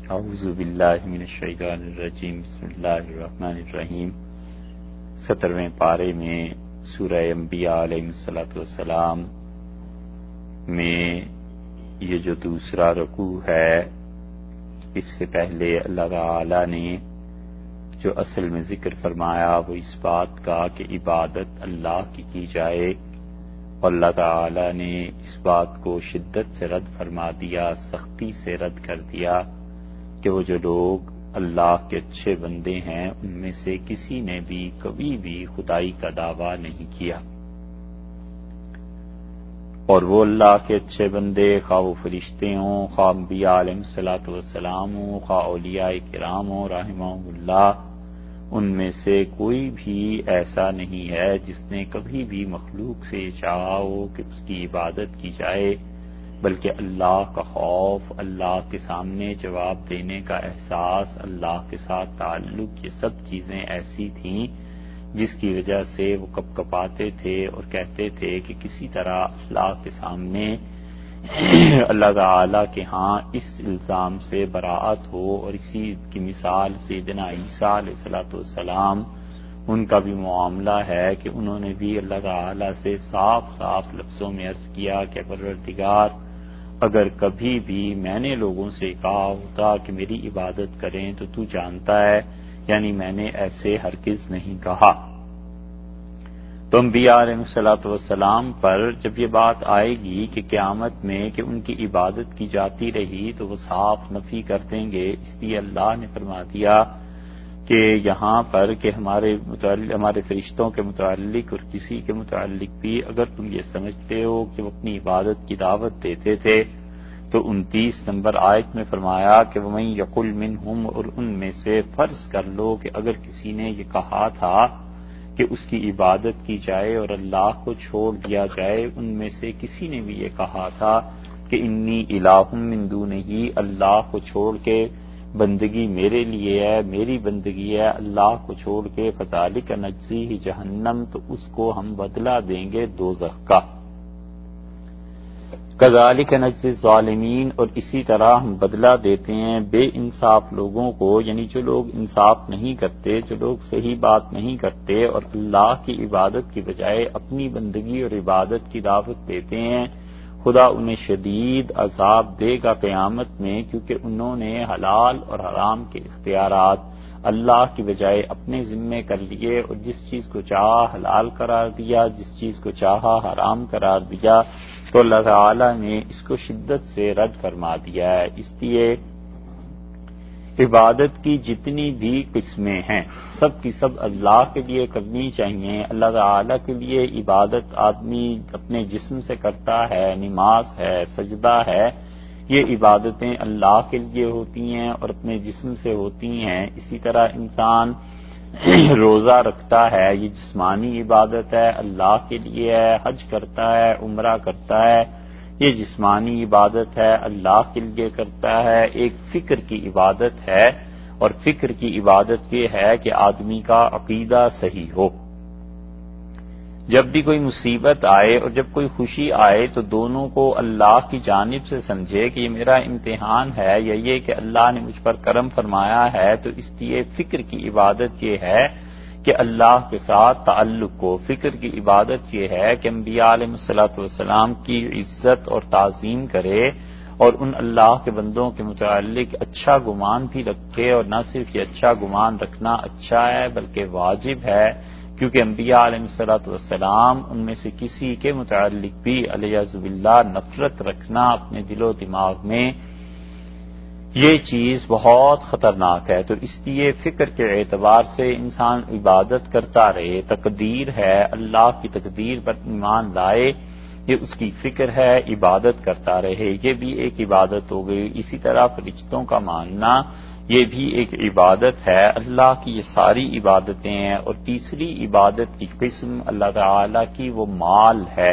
اعوذ باللہ من الشیطان الرجیم بسم اللہ الرحمن الرحیم 17ویں پارے میں سورہ انبیاء علیہ السلام میں یہ جو دوسرا رکوع ہے، اس سے پہلے اللہ تعالی نے جو اصل میں ذکر فرمایا وہ اس بات کا کہ عبادت اللہ کی جائے، اور اللہ تعالی نے اس بات کو شدت سے رد فرما دیا، سختی سے رد کر دیا کہ وہ جو لوگ اللہ کے اچھے بندے ہیں ان میں سے کسی نے بھی کبھی بھی خدائی کا دعویٰ نہیں کیا، اور وہ اللہ کے اچھے بندے خواہ وہ فرشتے ہوں، خواہ انبیاء علیہ السلام ہوں، خواہ اولیاء کرام ہوں رحمہم اللہ، ان میں سے کوئی بھی ایسا نہیں ہے جس نے کبھی بھی مخلوق سے چاہا ہو کہ اس کی عبادت کی جائے، بلکہ اللہ کا خوف، اللہ کے سامنے جواب دینے کا احساس، اللہ کے ساتھ تعلق، یہ سب چیزیں ایسی تھیں جس کی وجہ سے وہ کپ کپاتے تھے اور کہتے تھے کہ کسی طرح اللہ کے سامنے اللہ تعالی کے ہاں اس الزام سے براعت ہو، اور اسی کی مثال سیدنا عیسیٰ علیہ السلام ان کا بھی معاملہ ہے کہ انہوں نے بھی اللہ تعالی سے صاف صاف لفظوں میں عرض کیا کہ پروردگار، اگر کبھی بھی میں نے لوگوں سے کہا ہوتا کہ میری عبادت کریں تو تو جانتا ہے، یعنی میں نے ایسے ہرگز نہیں کہا۔ تو انبیاء علیہ السلام پر جب یہ بات آئے گی کہ قیامت میں کہ ان کی عبادت کی جاتی رہی تو وہ صاف نفی کر دیں گے، اس لیے اللہ نے فرما دیا کہ یہاں پر کہ ہمارے فرشتوں کے متعلق اور کسی کے متعلق بھی اگر تم یہ سمجھتے ہو کہ وہ اپنی عبادت کی دعوت دیتے تھے تو 29 نمبر آیت میں فرمایا کہ وَمَن يَقُلْ مِنْهُمْ، اور ان میں سے فرض کر لو کہ اگر کسی نے یہ کہا تھا کہ اس کی عبادت کی جائے اور اللہ کو چھوڑ دیا جائے، ان میں سے کسی نے بھی یہ کہا تھا کہ انی الہ من دونہ، اللہ کو چھوڑ کے بندگی میرے لیے ہے، میری بندگی ہے اللہ کو چھوڑ کے، فذالک نجزیہ جہنم، تو اس کو ہم بدلہ دیں گے دوزخ کا، کذالک نجزی الظالمین، اور اسی طرح ہم بدلہ دیتے ہیں بے انصاف لوگوں کو، یعنی جو لوگ انصاف نہیں کرتے، جو لوگ صحیح بات نہیں کرتے اور اللہ کی عبادت کی بجائے اپنی بندگی اور عبادت کی دعوت دیتے ہیں، خدا انہیں شدید عذاب دے گا قیامت میں، کیونکہ انہوں نے حلال اور حرام کے اختیارات اللہ کی بجائے اپنے ذمے کر لیے، اور جس چیز کو چاہا حلال قرار دیا، جس چیز کو چاہا حرام قرار دیا، تو اللہ تعالی نے اس کو شدت سے رد فرما دیا ہے۔ اس لیے عبادت کی جتنی بھی قسمیں ہیں سب کی سب اللہ کے لیے کرنی چاہیے۔ اللہ تعالی کے لیے عبادت آدمی اپنے جسم سے کرتا ہے، نماز ہے، سجدہ ہے، یہ عبادتیں اللہ کے لیے ہوتی ہیں اور اپنے جسم سے ہوتی ہیں۔ اسی طرح انسان روزہ رکھتا ہے، یہ جسمانی عبادت ہے، اللہ کے لیے ہے، حج کرتا ہے، عمرہ کرتا ہے، یہ جسمانی عبادت ہے، اللہ کے لیے کرتا ہے۔ ایک فکر کی عبادت ہے، اور فکر کی عبادت یہ ہے کہ آدمی کا عقیدہ صحیح ہو۔ جب بھی کوئی مصیبت آئے اور جب کوئی خوشی آئے تو دونوں کو اللہ کی جانب سے سمجھے کہ یہ میرا امتحان ہے، یا یہ کہ اللہ نے مجھ پر کرم فرمایا ہے، تو اس لیے فکر کی عبادت یہ ہے کہ اللہ کے ساتھ تعلق کو، فکر کی عبادت یہ ہے کہ انبیاء علیہ السلام کی عزت اور تعظیم کرے، اور ان اللہ کے بندوں کے متعلق اچھا گمان بھی رکھے، اور نہ صرف یہ اچھا گمان رکھنا اچھا ہے بلکہ واجب ہے، کیونکہ انبیاء علیہ السلام ان میں سے کسی کے متعلق بھی علیہ باللہ نفرت رکھنا اپنے دل و دماغ میں، یہ چیز بہت خطرناک ہے۔ تو اس لیے فکر کے اعتبار سے انسان عبادت کرتا رہے، تقدیر ہے، اللہ کی تقدیر پر ایمان لائے، یہ اس کی فکر ہے، عبادت کرتا رہے، یہ بھی ایک عبادت ہو گئی۔ اسی طرح فرشتوں کا ماننا یہ بھی ایک عبادت ہے، اللہ کی یہ ساری عبادتیں ہیں۔ اور تیسری عبادت کی قسم اللہ تعالی کی وہ مال ہے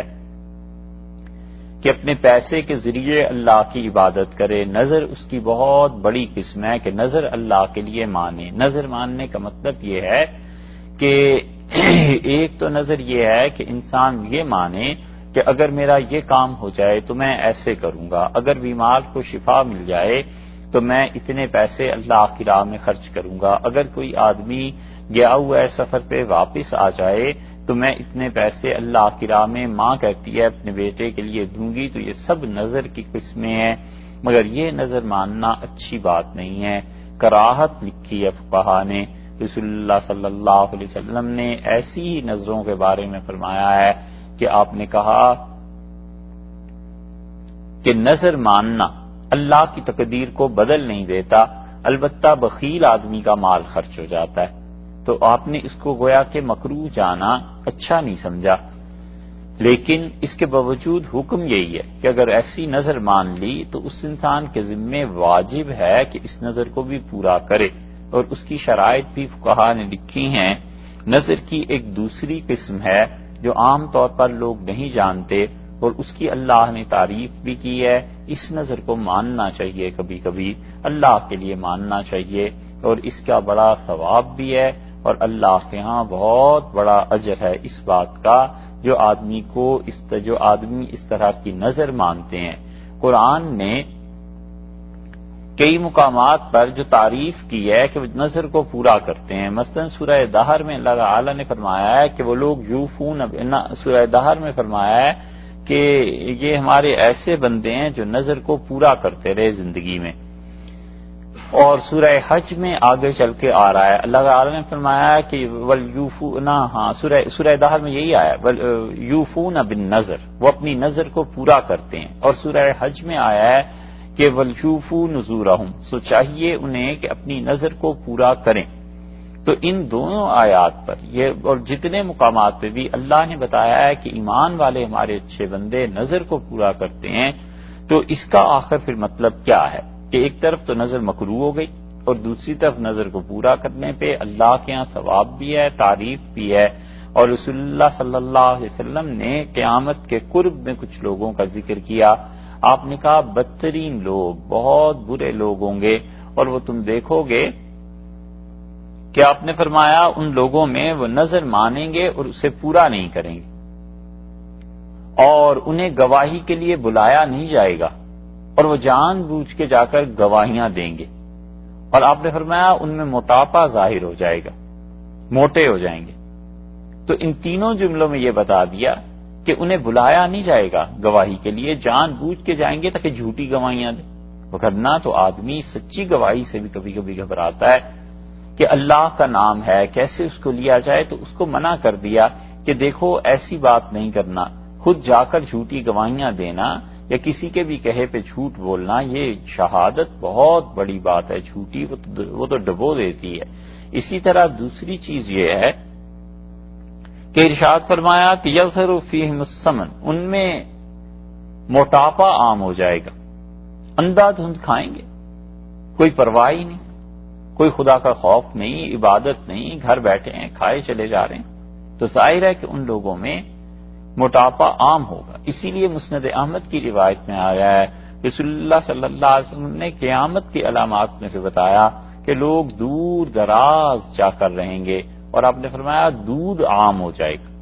کہ اپنے پیسے کے ذریعے اللہ کی عبادت کرے۔ نظر اس کی بہت بڑی قسم ہے کہ نظر اللہ کے لیے مانے۔ نظر ماننے کا مطلب یہ ہے کہ ایک تو نظر یہ ہے کہ انسان یہ مانے کہ اگر میرا یہ کام ہو جائے تو میں ایسے کروں گا، اگر بیمار کو شفا مل جائے تو میں اتنے پیسے اللہ کی راہ میں خرچ کروں گا، اگر کوئی آدمی گیا ہوا ہے سفر پہ واپس آ جائے تو میں اتنے پیسے اللہ کی راہ میں، ماں کہتی ہے اپنے بیٹے کے لیے دوں گی، تو یہ سب نظر کی قسمیں ہیں، مگر یہ نظر ماننا اچھی بات نہیں ہے، کراہت لکھی ہے فقہا نے۔ رسول اللہ صلی اللہ علیہ وسلم نے ایسی ہی نظروں کے بارے میں فرمایا ہے کہ آپ نے کہا کہ نظر ماننا اللہ کی تقدیر کو بدل نہیں دیتا، البتہ بخیل آدمی کا مال خرچ ہو جاتا ہے، تو آپ نے اس کو گویا کہ مکروہ جانا، اچھا نہیں سمجھا، لیکن اس کے باوجود حکم یہی ہے کہ اگر ایسی نظر مان لی تو اس انسان کے ذمے واجب ہے کہ اس نظر کو بھی پورا کرے، اور اس کی شرائط بھی فقہا نے لکھی ہیں۔ نظر کی ایک دوسری قسم ہے جو عام طور پر لوگ نہیں جانتے، اور اس کی اللہ نے تعریف بھی کی ہے، اس نظر کو ماننا چاہیے، کبھی کبھی اللہ کے لیے ماننا چاہیے، اور اس کا بڑا ثواب بھی ہے، اور اللہ کے ہاں بہت بڑا اجر ہے اس بات کا، جو آدمی اس طرح کی نظر مانتے ہیں۔ قرآن نے کئی مقامات پر جو تعریف کی ہے کہ وہ نظر کو پورا کرتے ہیں، مثلا سورہ دہر میں اللہ تعالی نے فرمایا ہے کہ وہ لوگ سورہ دہر میں فرمایا ہے کہ یہ ہمارے ایسے بندے ہیں جو نظر کو پورا کرتے رہے زندگی میں، اور سورہ حج میں آگے چل کے آ رہا ہے اللہ تعالی نے فرمایا ہے کہ سورہ دہر میں یہی آیا یوفون بالنظر، وہ اپنی نظر کو پورا کرتے ہیں، اور سورہ حج میں آیا ہے کہ وَلْيُوفُوا نُذُورَهُمْ، سو چاہیے انہیں کہ اپنی نظر کو پورا کریں۔ تو ان دونوں آیات پر یہ اور جتنے مقامات پہ بھی اللہ نے بتایا ہے کہ ایمان والے ہمارے اچھے بندے نظر کو پورا کرتے ہیں، تو اس کا آخر پھر مطلب کیا ہے کہ ایک طرف تو نظر مکروہ ہو گئی، اور دوسری طرف نظر کو پورا کرنے پہ اللہ کے ہاں ثواب بھی ہے، تعریف بھی ہے، اور رسول اللہ صلی اللہ علیہ وسلم نے قیامت کے قرب میں کچھ لوگوں کا ذکر کیا، آپ نے کہا بدترین لوگ، بہت برے لوگ ہوں گے، اور وہ تم دیکھو گے کہ آپ نے فرمایا ان لوگوں میں وہ نظر مانیں گے اور اسے پورا نہیں کریں گے، اور انہیں گواہی کے لیے بلایا نہیں جائے گا، اور وہ جان بوجھ کے جا کر گواہیاں دیں گے، اور آپ نے فرمایا ان میں موٹاپا ظاہر ہو جائے گا، موٹے ہو جائیں گے۔ تو ان تینوں جملوں میں یہ بتا دیا کہ انہیں بلایا نہیں جائے گا گواہی کے لیے، جان بوجھ کے جائیں گے تاکہ جھوٹی گواہیاں دیں، وگرنہ تو آدمی سچی گواہی سے بھی کبھی کبھی گھبراتا ہے کہ اللہ کا نام ہے کیسے اس کو لیا جائے، تو اس کو منع کر دیا کہ دیکھو ایسی بات نہیں کرنا، خود جا کر جھوٹی گواہیاں دینا یا کسی کے بھی کہے پہ جھوٹ بولنا، یہ شہادت بہت بڑی بات ہے، جھوٹی وہ تو ڈبو دیتی ہے۔ اسی طرح دوسری چیز یہ ہے کہ ارشاد فرمایا کہ یظہر فیہم السمن، ان میں موٹاپا عام ہو جائے گا، اندھا دھند کھائیں گے، کوئی پرواہ ہی نہیں، کوئی خدا کا خوف نہیں، عبادت نہیں، گھر بیٹھے ہیں کھائے چلے جا رہے ہیں، تو ظاہر ہے کہ ان لوگوں میں موٹاپا عام ہوگا۔ اسی لیے مسند احمد کی روایت میں آیا ہے رسول اللہ صلی اللہ علیہ وسلم نے قیامت کی علامات میں سے بتایا کہ لوگ دور دراز جا کر رہیں گے، اور آپ نے فرمایا دودھ عام ہو جائے گا۔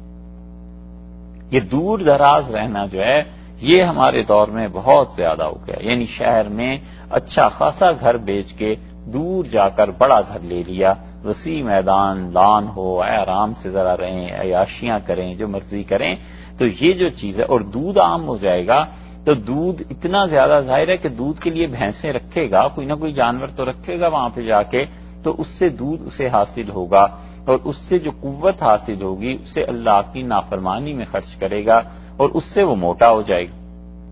یہ دور دراز رہنا جو ہے یہ ہمارے دور میں بہت زیادہ ہو گیا، یعنی شہر میں اچھا خاصا گھر بیچ کے دور جا کر بڑا گھر لے لیا، وسیع میدان لان ہو، آرام سے ذرا رہیں، عیاشیاں کریں، جو مرضی کریں، تو یہ جو چیز ہے، اور دودھ عام ہو جائے گا، تو دودھ اتنا زیادہ ظاہر ہے کہ دودھ کے لیے بھینسیں رکھے گا، کوئی نہ کوئی جانور تو رکھے گا وہاں پہ جا کے، تو اس سے دودھ اسے حاصل ہوگا، اور اس سے جو قوت حاصل ہوگی اسے اللہ کی نافرمانی میں خرچ کرے گا، اور اس سے وہ موٹا ہو جائے گا۔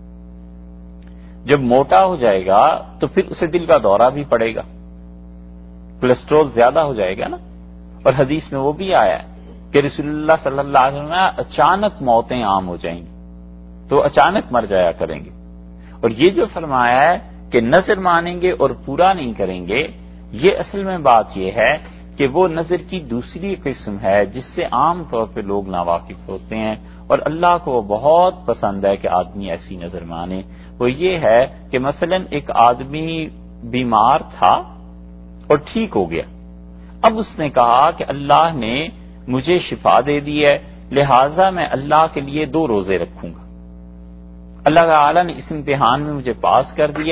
جب موٹا ہو جائے گا تو پھر اسے دل کا دورہ بھی پڑے گا، کولیسٹرول زیادہ ہو جائے گا نا، اور حدیث میں وہ بھی آیا ہے کہ رسول اللہ صلی اللہ علیہ وسلم اچانک موتیں عام ہو جائیں گی، تو اچانک مر جایا کریں گے۔ اور یہ جو فرمایا ہے کہ نظر مانیں گے اور پورا نہیں کریں گے، یہ اصل میں بات یہ ہے کہ وہ نظر کی دوسری قسم ہے جس سے عام طور پہ لوگ ناواقف ہوتے ہیں، اور اللہ کو وہ بہت پسند ہے کہ آدمی ایسی نظر مانے۔ وہ یہ ہے کہ مثلا ایک آدمی بیمار تھا اور ٹھیک ہو گیا، اب اس نے کہا کہ اللہ نے مجھے شفا دے دی ہے، لہذا میں اللہ کے لیے 2 روزے رکھوں گا، اللہ تعالی نے اس امتحان میں مجھے پاس کر دیا ہے،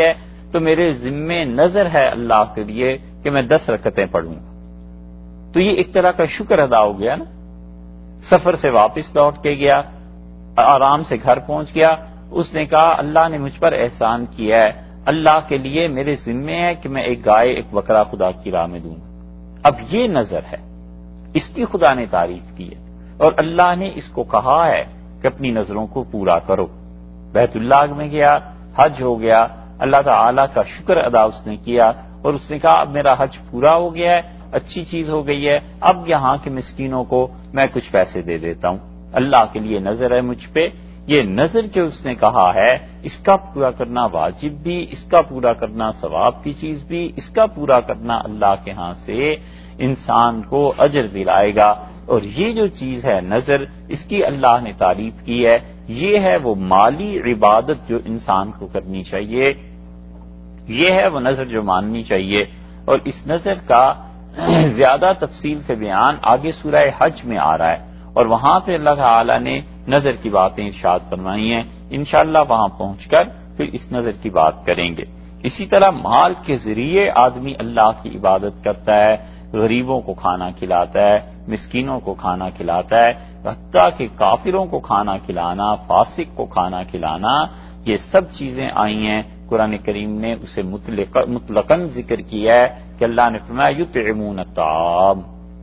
تو میرے ذمے نظر ہے اللہ کے لیے کہ میں 10 رکعتیں پڑھوں گا. تو یہ ایک طرح کا شکر ادا ہو گیا نا. سفر سے واپس لوٹ کے گیا، آرام سے گھر پہنچ گیا، اس نے کہا اللہ نے مجھ پر احسان کیا ہے، اللہ کے لیے میرے ذمے ہے کہ میں ایک گائے ایک بکرا خدا کی راہ میں دوں گا. اب یہ نظر ہے، اس کی خدا نے تعریف کی ہے، اور اللہ نے اس کو کہا ہے کہ اپنی نظروں کو پورا کرو. بیت اللہ میں گیا، حج ہو گیا، اللہ تعالی کا شکر ادا اس نے کیا، اور اس نے کہا اب میرا حج پورا ہو گیا ہے، اچھی چیز ہو گئی ہے، اب یہاں کے مسکینوں کو میں کچھ پیسے دے دیتا ہوں. اللہ کے لیے نظر ہے مجھ پہ. یہ نظر جو اس نے کہا ہے، اس کا پورا کرنا واجب بھی، اس کا پورا کرنا ثواب کی چیز بھی، اس کا پورا کرنا اللہ کے ہاں سے انسان کو اجر دلائے گا. اور یہ جو چیز ہے نظر، اس کی اللہ نے تعریف کی ہے. یہ ہے وہ مالی عبادت جو انسان کو کرنی چاہیے، یہ ہے وہ نظر جو ماننی چاہیے. اور اس نظر کا زیادہ تفصیل سے بیان آگے سورہ حج میں آ رہا ہے، اور وہاں پہ اللہ تعالی نے نظر کی باتیں ارشاد فرمائی ہیں. انشاءاللہ وہاں پہنچ کر پھر اس نظر کی بات کریں گے. اسی طرح مال کے ذریعے آدمی اللہ کی عبادت کرتا ہے، غریبوں کو کھانا کھلاتا ہے، مسکینوں کو کھانا کھلاتا ہے، حتیٰ کہ کافروں کو کھانا کھلانا، فاسق کو کھانا کھلانا، یہ سب چیزیں آئی ہیں. قرآن کریم نے اسے مطلقاً ذکر کیا ہے کہ اللہ نے فرمایا یطعمون الطعام،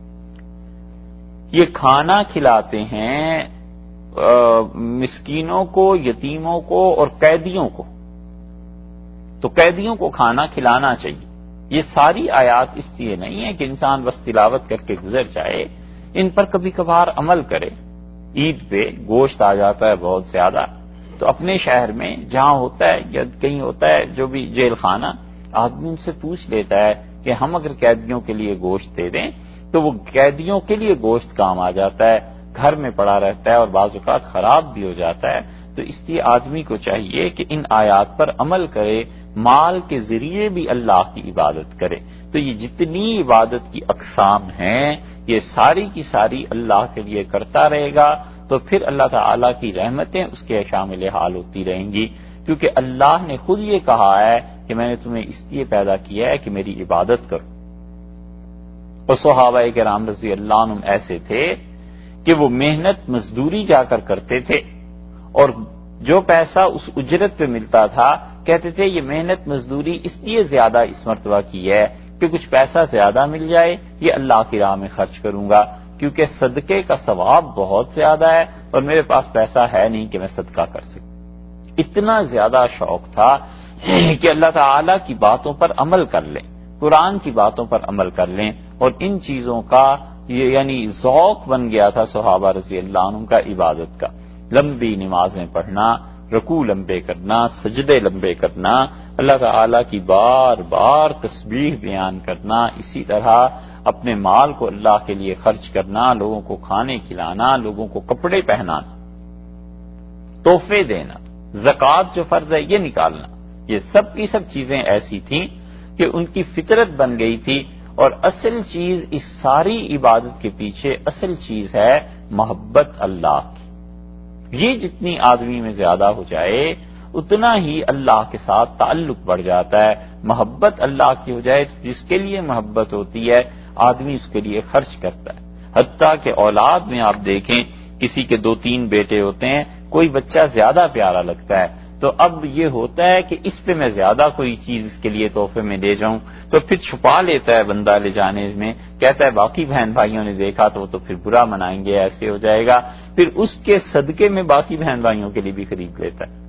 یہ کھانا کھلاتے ہیں مسکینوں کو، یتیموں کو اور قیدیوں کو. تو قیدیوں کو کھانا کھلانا چاہیے. یہ ساری آیات اس لیے نہیں ہے کہ انسان بس تلاوت کر کے گزر جائے، ان پر کبھی کبھار عمل کرے. عید پہ گوشت آ جاتا ہے بہت زیادہ، تو اپنے شہر میں جہاں ہوتا ہے یا کہیں ہوتا ہے جو بھی جیل خانہ، آدمی ان سے پوچھ لیتا ہے کہ ہم اگر قیدیوں کے لیے گوشت دے دیں تو وہ قیدیوں کے لیے گوشت کام آ جاتا ہے، گھر میں پڑا رہتا ہے اور بعض اوقات خراب بھی ہو جاتا ہے. تو اس لیے آدمی کو چاہیے کہ ان آیات پر عمل کرے، مال کے ذریعے بھی اللہ کی عبادت کرے. تو یہ جتنی عبادت کی اقسام ہیں، یہ ساری کی ساری اللہ کے لیے کرتا رہے گا تو پھر اللہ تعالی کی رحمتیں اس کے شامل حال ہوتی رہیں گی. کیونکہ اللہ نے خود یہ کہا ہے کہ میں نے تمہیں اس لیے پیدا کیا ہے کہ میری عبادت کرو. اور صحابہ کرام رضی اللہ عنہم ایسے تھے کہ وہ محنت مزدوری جا کر کرتے تھے، اور جو پیسہ اس اجرت پہ ملتا تھا کہتے تھے یہ محنت مزدوری اس لیے زیادہ اس مرتبہ کی ہے کہ کچھ پیسہ زیادہ مل جائے، یہ اللہ کی راہ میں خرچ کروں گا، کیونکہ صدقے کا ثواب بہت زیادہ ہے اور میرے پاس پیسہ ہے نہیں کہ میں صدقہ کر سکوں. اتنا زیادہ شوق تھا کہ اللہ تعالی کی باتوں پر عمل کر لیں، قرآن کی باتوں پر عمل کر لیں. اور ان چیزوں کا یہ یعنی ذوق بن گیا تھا صحابہ رضی اللہ عنہم کا عبادت کا. لمبی نمازیں پڑھنا، رکوع لمبے کرنا، سجدے لمبے کرنا، اللہ تعالی کی بار بار تسبیح بیان کرنا، اسی طرح اپنے مال کو اللہ کے لیے خرچ کرنا، لوگوں کو کھانے کھلانا، لوگوں کو کپڑے پہنانا، تحفے دینا، زکوٰۃ جو فرض ہے یہ نکالنا، یہ سب کی سب چیزیں ایسی تھیں کہ ان کی فطرت بن گئی تھی. اور اصل چیز اس ساری عبادت کے پیچھے اصل چیز ہے محبت اللہ کی. یہ جتنی آدمی میں زیادہ ہو جائے اتنا ہی اللہ کے ساتھ تعلق بڑھ جاتا ہے. محبت اللہ کی ہو جائے، جس کے لیے محبت ہوتی ہے آدمی اس کے لیے خرچ کرتا ہے. حتیٰ کہ اولاد میں آپ دیکھیں کسی کے 2-3 بیٹے ہوتے ہیں، کوئی بچہ زیادہ پیارا لگتا ہے تو اب یہ ہوتا ہے کہ اس پہ میں زیادہ کوئی چیز اس کے لیے تحفے میں دے جاؤں، تو پھر چھپا لیتا ہے بندہ لے جانے میں، کہتا ہے باقی بہن بھائیوں نے دیکھا تو وہ تو پھر برا منائیں گے، ایسے ہو جائے گا، پھر اس کے صدقے میں باقی بہن بھائیوں کے لیے بھی خرید لیتا ہے،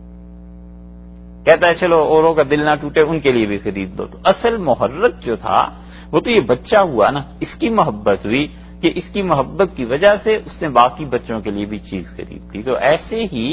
کہتا ہے چلو اوروں کا دل نہ ٹوٹے ان کے لیے بھی خرید دو. تو اصل محرک جو تھا وہ تو یہ بچہ ہوا نا، اس کی محبت ہوئی کہ اس کی محبت کی وجہ سے اس نے باقی بچوں کے لیے بھی چیز خرید دی. تو ایسے ہی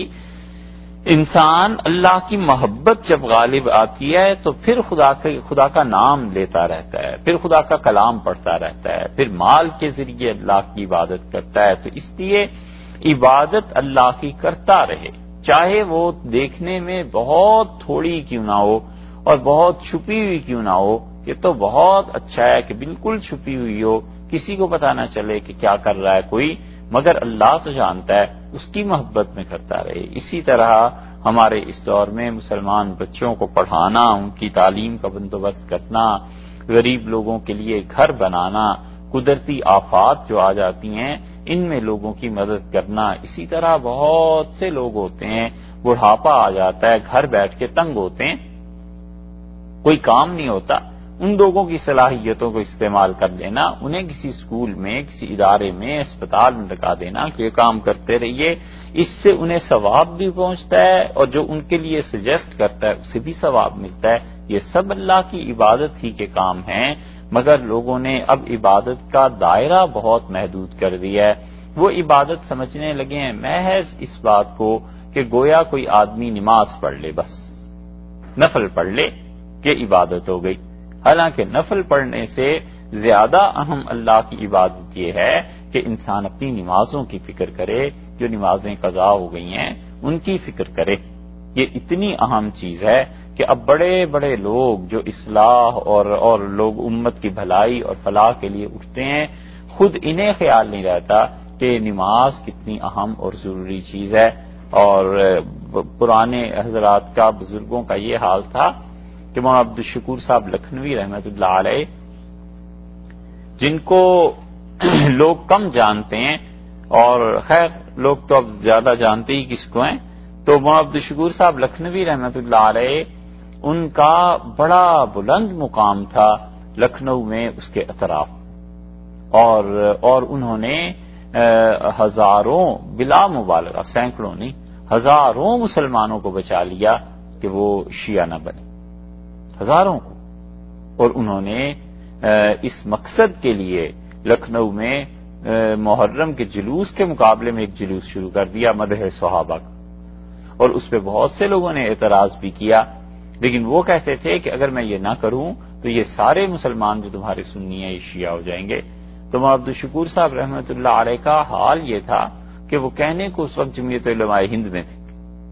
انسان اللہ کی محبت جب غالب آتی ہے تو پھر خدا کا نام لیتا رہتا ہے، پھر خدا کا کلام پڑھتا رہتا ہے، پھر مال کے ذریعے اللہ کی عبادت کرتا ہے. تو اس لیے عبادت اللہ کی کرتا رہے، چاہے وہ دیکھنے میں بہت تھوڑی کیوں نہ ہو اور بہت چھپی ہوئی کیوں نہ ہو. یہ تو بہت اچھا ہے کہ بالکل چھپی ہوئی ہو، کسی کو پتہ نہ چلے کہ کیا کر رہا ہے کوئی، مگر اللہ تو جانتا ہے، اس کی محبت میں کرتا رہے. اسی طرح ہمارے اس دور میں مسلمان بچوں کو پڑھانا، ان کی تعلیم کا بندوبست کرنا، غریب لوگوں کے لیے گھر بنانا، قدرتی آفات جو آ جاتی ہیں ان میں لوگوں کی مدد کرنا، اسی طرح بہت سے لوگ ہوتے ہیں بڑھاپا آ جاتا ہے، گھر بیٹھ کے تنگ ہوتے ہیں، کوئی کام نہیں ہوتا، ان لوگوں کی صلاحیتوں کو استعمال کر لینا، انہیں کسی اسکول میں، کسی ادارے میں، اسپتال میں لگا دینا کہ یہ کام کرتے رہیے، اس سے انہیں ثواب بھی پہنچتا ہے اور جو ان کے لیے سجیسٹ کرتا ہے اسے بھی ثواب ملتا ہے۔ یہ سب اللہ کی عبادت ہی کے کام ہیں، مگر لوگوں نے اب عبادت کا دائرہ بہت محدود کر دیا ہے۔ وہ عبادت سمجھنے لگے ہیں محض اس بات کو کہ گویا کوئی آدمی نماز پڑھ لے، بس نفل پڑھ لے کہ عبادت ہو گئی، حالانکہ نفل پڑھنے سے زیادہ اہم اللہ کی عبادت یہ ہے کہ انسان اپنی نمازوں کی فکر کرے، جو نمازیں قضا ہو گئی ہیں ان کی فکر کرے۔ یہ اتنی اہم چیز ہے کہ اب بڑے بڑے لوگ جو اصلاح اور لوگ امت کی بھلائی اور فلاح کے لیے اٹھتے ہیں، خود انہیں خیال نہیں رہتا کہ نماز کتنی اہم اور ضروری چیز ہے۔ اور پرانے حضرات کا، بزرگوں کا یہ حال تھا کہ مولانا عبدالشکور صاحب لکھنوی رحمۃ اللہ علیہ، جن کو لوگ کم جانتے ہیں اور خیر لوگ تو اب زیادہ جانتے ہی کس کو ہیں، تو مولانا عبدالشکور صاحب لکھنوی رحمۃ اللہ علیہ ان کا بڑا بلند مقام تھا لکھنؤ میں، اس کے اطراف، اور انہوں نے ہزاروں، بلا مبالغہ سینکڑوں نہیں، ہزاروں مسلمانوں کو بچا لیا کہ وہ شیعہ نہ بنے، ہزاروں کو۔ اور انہوں نے اس مقصد کے لیے لکھنؤ میں محرم کے جلوس کے مقابلے میں ایک جلوس شروع کر دیا مدح صحابہ کا، اور اس پہ بہت سے لوگوں نے اعتراض بھی کیا، لیکن وہ کہتے تھے کہ اگر میں یہ نہ کروں تو یہ سارے مسلمان جو تمہارے سنی ہیں یہ شیعہ ہو جائیں گے۔ تو مولانا عبدالشکور صاحب رحمۃ اللہ علیہ کا حال یہ تھا کہ وہ کہنے کو اس وقت جمعیت علماء ہند میں تھے،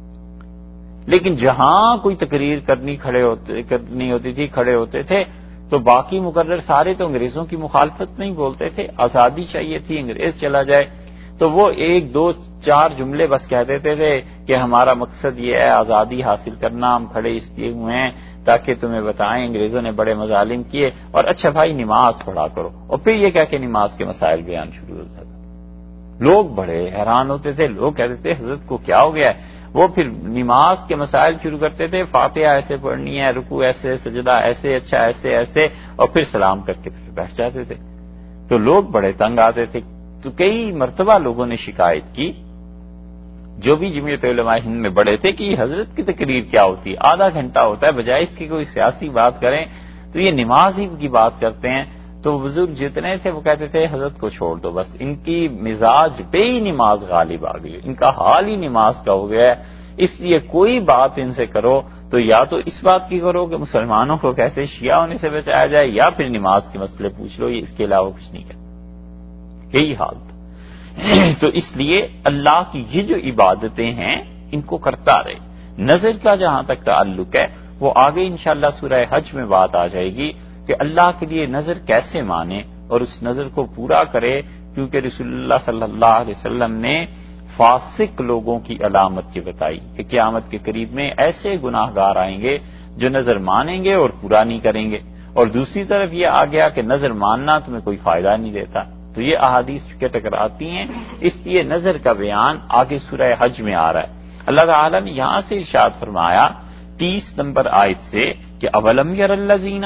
لیکن جہاں کوئی تقریر کرنی ہوتی تھی کھڑے ہوتے تھے تو باقی مقرر سارے تو انگریزوں کی مخالفت میں ہی بولتے تھے، آزادی چاہیے تھی، انگریز چلا جائے، تو وہ ایک دو چار جملے بس کہہ دیتے تھے کہ ہمارا مقصد یہ ہے آزادی حاصل کرنا، ہم کھڑے اس لیے ہوئے ہیں تاکہ تمہیں بتائیں انگریزوں نے بڑے مظالم کیے، اور اچھا بھائی نماز پڑھا کرو، اور پھر یہ کہہ کے نماز کے مسائل بیان شروع ہو جاتا۔ لوگ بڑے حیران ہوتے تھے، لوگ کہتے تھے حضرت کو کیا ہو گیا ہے؟ وہ پھر نماز کے مسائل شروع کرتے تھے، فاتحہ ایسے پڑھنی ہے، رکوع ایسے، سجدہ ایسے، اچھا ایسے، اور پھر سلام کر کے پھر بیٹھ جاتے تھے۔ تو لوگ بڑے تنگ آتے تھے، تو کئی مرتبہ لوگوں نے شکایت کی، جو بھی جمعیت علماء ہند میں بڑے تھے، کہ حضرت کی تقریر کیا ہوتی ہے، آدھا گھنٹہ ہوتا ہے، بجائے اس کی کوئی سیاسی بات کریں تو یہ نماز ہی کی بات کرتے ہیں۔ تو بزرگ جتنے تھے وہ کہتے تھے حضرت کو چھوڑ دو، بس ان کی مزاج پہ ہی نماز غالب آ گئی، ان کا حال ہی نماز کا ہو گیا ہے، اس لیے کوئی بات ان سے کرو تو یا تو اس بات کی کرو کہ مسلمانوں کو کیسے شیعہ ہونے سے بچایا جائے، یا پھر نماز کے مسئلے پوچھ لو، یہ اس کے علاوہ کچھ نہیں کرتے، یہی حال تھا۔ تو اس لیے اللہ کی یہ جو عبادتیں ہیں ان کو کرتا رہے۔ نظر کا جہاں تک تعلق ہے وہ آگے انشاءاللہ سورہ حج میں بات آ جائے گی کہ اللہ کے لیے نظر کیسے مانے اور اس نظر کو پورا کرے، کیونکہ رسول اللہ صلی اللہ علیہ وسلم نے فاسق لوگوں کی علامت یہ بتائی کہ قیامت کے قریب میں ایسے گناہ گار آئیں گے جو نظر مانیں گے اور پورا نہیں کریں گے، اور دوسری طرف یہ آ گیا کہ نظر ماننا تمہیں کوئی فائدہ نہیں دیتا۔ تو یہ احادیث چونکہ ٹکراتی ہیں، اس لیے نظر کا بیان آگے سورہ حج میں آ رہا ہے۔ اللہ تعالیٰ نے یہاں سے ارشاد فرمایا 30 نمبر آیت سے کہ اولم یر الذین،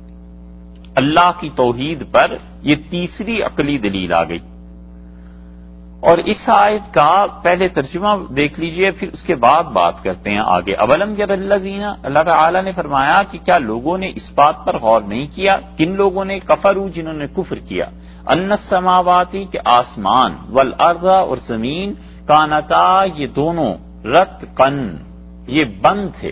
اللہ کی توحید پر یہ تیسری عقلی دلیل آ گئی۔ اور اس آیت کا پہلے ترجمہ دیکھ لیجئے، پھر اس کے بعد بات کرتے ہیں آگے۔ اولم یر الذین، اللہ تعالیٰ نے فرمایا کہ کیا لوگوں نے اس بات پر غور نہیں کیا، کن لوگوں نے، کفروا، جنہوں نے کفر کیا، ان السماواتی، کہ آسمان، والارض، اور زمین، کانتا، یہ دونوں، رتقن، یہ بند تھے۔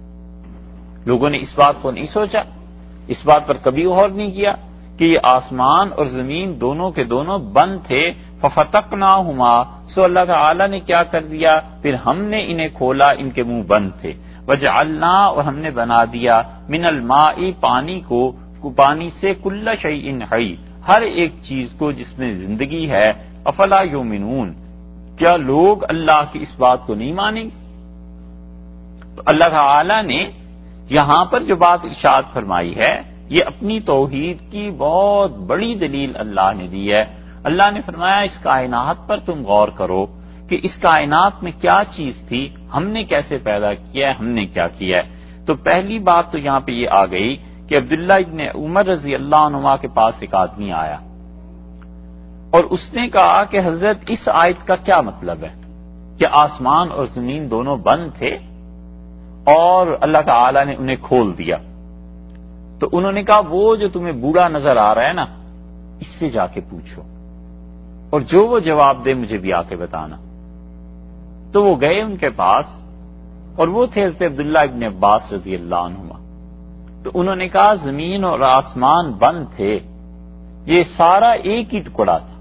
لوگوں نے اس بات کو نہیں سوچا، اس بات پر کبھی غور نہیں کیا کہ یہ آسمان اور زمین دونوں کے دونوں بند تھے۔ ففتقناہما، سو اللہ تعالی نے کیا کر دیا، پھر ہم نے انہیں کھولا، ان کے منہ بند تھے۔ وجعلنا، اور ہم نے بنا دیا، من الماء، پانی کو، پانی سے، کل شیء حی، ہر ایک چیز کو جس میں زندگی ہے۔ افلا یؤمنون، کیا لوگ اللہ کی اس بات کو نہیں مانیں گے؟ تو اللہ تعالی نے یہاں پر جو بات ارشاد فرمائی ہے یہ اپنی توحید کی بہت بڑی دلیل اللہ نے دی ہے۔ اللہ نے فرمایا اس کائنات پر تم غور کرو کہ اس کائنات میں کیا چیز تھی، ہم نے کیسے پیدا کیا ہے، ہم نے کیا کیا ہے۔ تو پہلی بات تو یہاں پہ یہ آ گئی کہ عبداللہ ابن عمر رضی اللہ عنہما کے پاس ایک آدمی آیا اور اس نے کہا کہ حضرت اس آیت کا کیا مطلب ہے کہ آسمان اور زمین دونوں بند تھے اور اللہ تعالی نے انہیں کھول دیا۔ تو انہوں نے کہا وہ جو تمہیں بوڑھا نظر آ رہا ہے نا اس سے جا کے پوچھو اور جو وہ جواب دے مجھے بھی آ کے بتانا۔ تو وہ گئے ان کے پاس اور وہ تھے حضرت عبداللہ ابن عباس رضی اللہ عنہما۔ تو انہوں نے کہا زمین اور آسمان بند تھے، یہ سارا ایک ہی ٹکڑا تھا،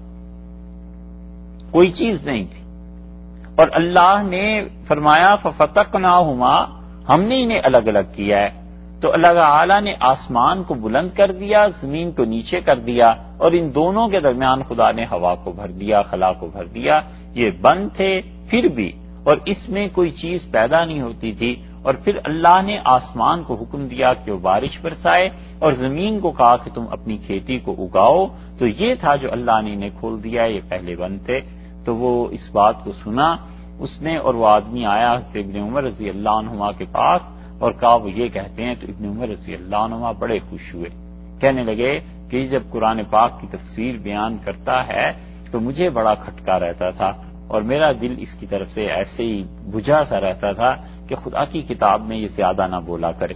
کوئی چیز نہیں تھی، اور اللہ نے فرمایا ففتقناہما، ہم نے انہیں الگ الگ کیا ہے۔ تو اللہ تعالی نے آسمان کو بلند کر دیا، زمین کو نیچے کر دیا، اور ان دونوں کے درمیان خدا نے ہوا کو بھر دیا، خلا کو بھر دیا۔ یہ بند تھے پھر بھی، اور اس میں کوئی چیز پیدا نہیں ہوتی تھی، اور پھر اللہ نے آسمان کو حکم دیا کہ وہ بارش برسائے اور زمین کو کہا کہ تم اپنی کھیتی کو اگاؤ۔ تو یہ تھا جو اللہ نے انہیں کھول دیا، یہ پہلے بند تھے۔ تو وہ اس بات کو سنا اس نے، اور وہ آدمی آیا حضرت ابن عمر رضی اللہ عنہما کے پاس اور کہا وہ یہ کہتے ہیں۔ تو ابن عمر رضی اللہ عنہما بڑے خوش ہوئے، کہنے لگے کہ جب قرآن پاک کی تفسیر بیان کرتا ہے تو مجھے بڑا کھٹکا رہتا تھا اور میرا دل اس کی طرف سے ایسے ہی بجھا سا رہتا تھا کہ خدا کی کتاب میں یہ زیادہ نہ بولا کرے،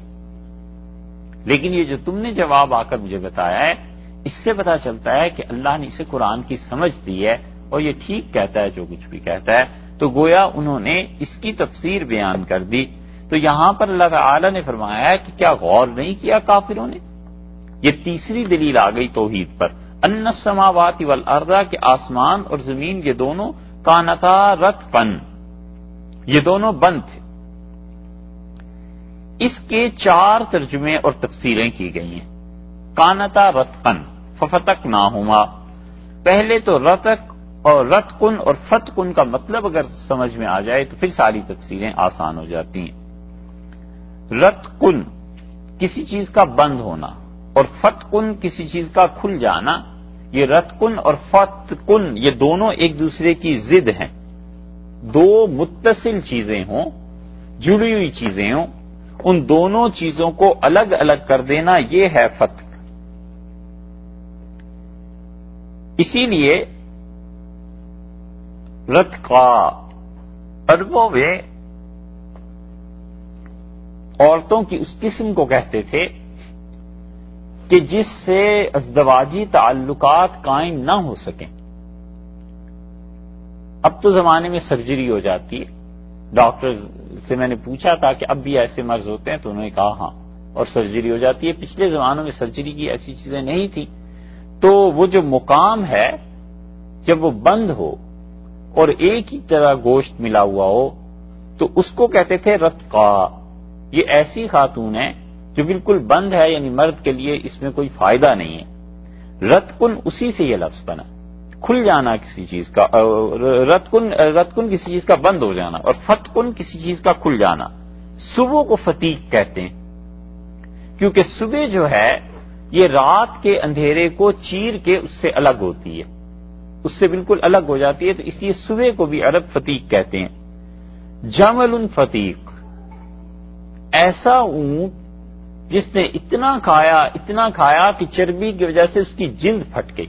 لیکن یہ جو تم نے جواب آ کر مجھے بتایا ہے اس سے پتہ چلتا ہے کہ اللہ نے اسے قرآن کی سمجھ دی ہے اور یہ ٹھیک کہتا ہے جو کچھ بھی کہتا ہے۔ تو گویا انہوں نے اس کی تفسیر بیان کر دی۔ تو یہاں پر اللہ تعالی نے فرمایا ہے کہ کیا غور نہیں کیا کافروں نے؟ یہ تیسری دلیل آ گئی توحید پر، ان السماوات والارض، کہ آسمان اور زمین یہ دونوں کانتا رتقا، یہ دونوں بند تھے۔ اس کے 4 ترجمے اور تفسیریں کی گئی ہیں۔ کانتا رتقا ففتقناہما، پہلے تو رتق اور رتقن اور فتقن کا مطلب اگر سمجھ میں آ جائے تو پھر ساری تفسیریں آسان ہو جاتی ہیں۔ رتقن کسی چیز کا بند ہونا اور فتقن کسی چیز کا کھل جانا، یہ رتقن اور فتقن یہ دونوں ایک دوسرے کی ضد ہیں۔ دو متصل چیزیں ہوں، جڑی ہوئی چیزیں ہوں، ان دونوں چیزوں کو الگ الگ کر دینا یہ ہے فتق۔ اسی لیے رتقا عربوں میں عورتوں کی اس قسم کو کہتے تھے کہ جس سے ازدواجی تعلقات قائم نہ ہو سکیں۔ اب تو زمانے میں سرجری ہو جاتی ہے، ڈاکٹر سے میں نے پوچھا تھا کہ اب بھی ایسے مرض ہوتے ہیں تو انہوں نے کہا ہاں، اور سرجری ہو جاتی ہے۔ پچھلے زمانوں میں سرجری کی ایسی چیزیں نہیں تھیں، تو وہ جو مقام ہے جب وہ بند ہو اور ایک ہی طرح گوشت ملا ہوا ہو تو اس کو کہتے تھے رتقا۔ یہ ایسی خاتون ہے جو بالکل بند ہے، یعنی مرد کے لیے اس میں کوئی فائدہ نہیں ہے۔ رتقن اسی سے یہ لفظ بنا، کھل جانا کسی چیز کا، رتقن کسی چیز کا بند ہو جانا اور فتقن کسی چیز کا کھل جانا۔ صبح کو فتیق کہتے ہیں کیونکہ صبح جو ہے یہ رات کے اندھیرے کو چیر کے اس سے الگ ہوتی ہے، اس سے بالکل الگ ہو جاتی ہے، تو اس لیے صبح کو بھی عرب فتیق کہتے ہیں۔ جمل فتیق، ایسا اونٹ جس نے اتنا کھایا کہ چربی کی وجہ سے اس کی جلد پھٹ گئی،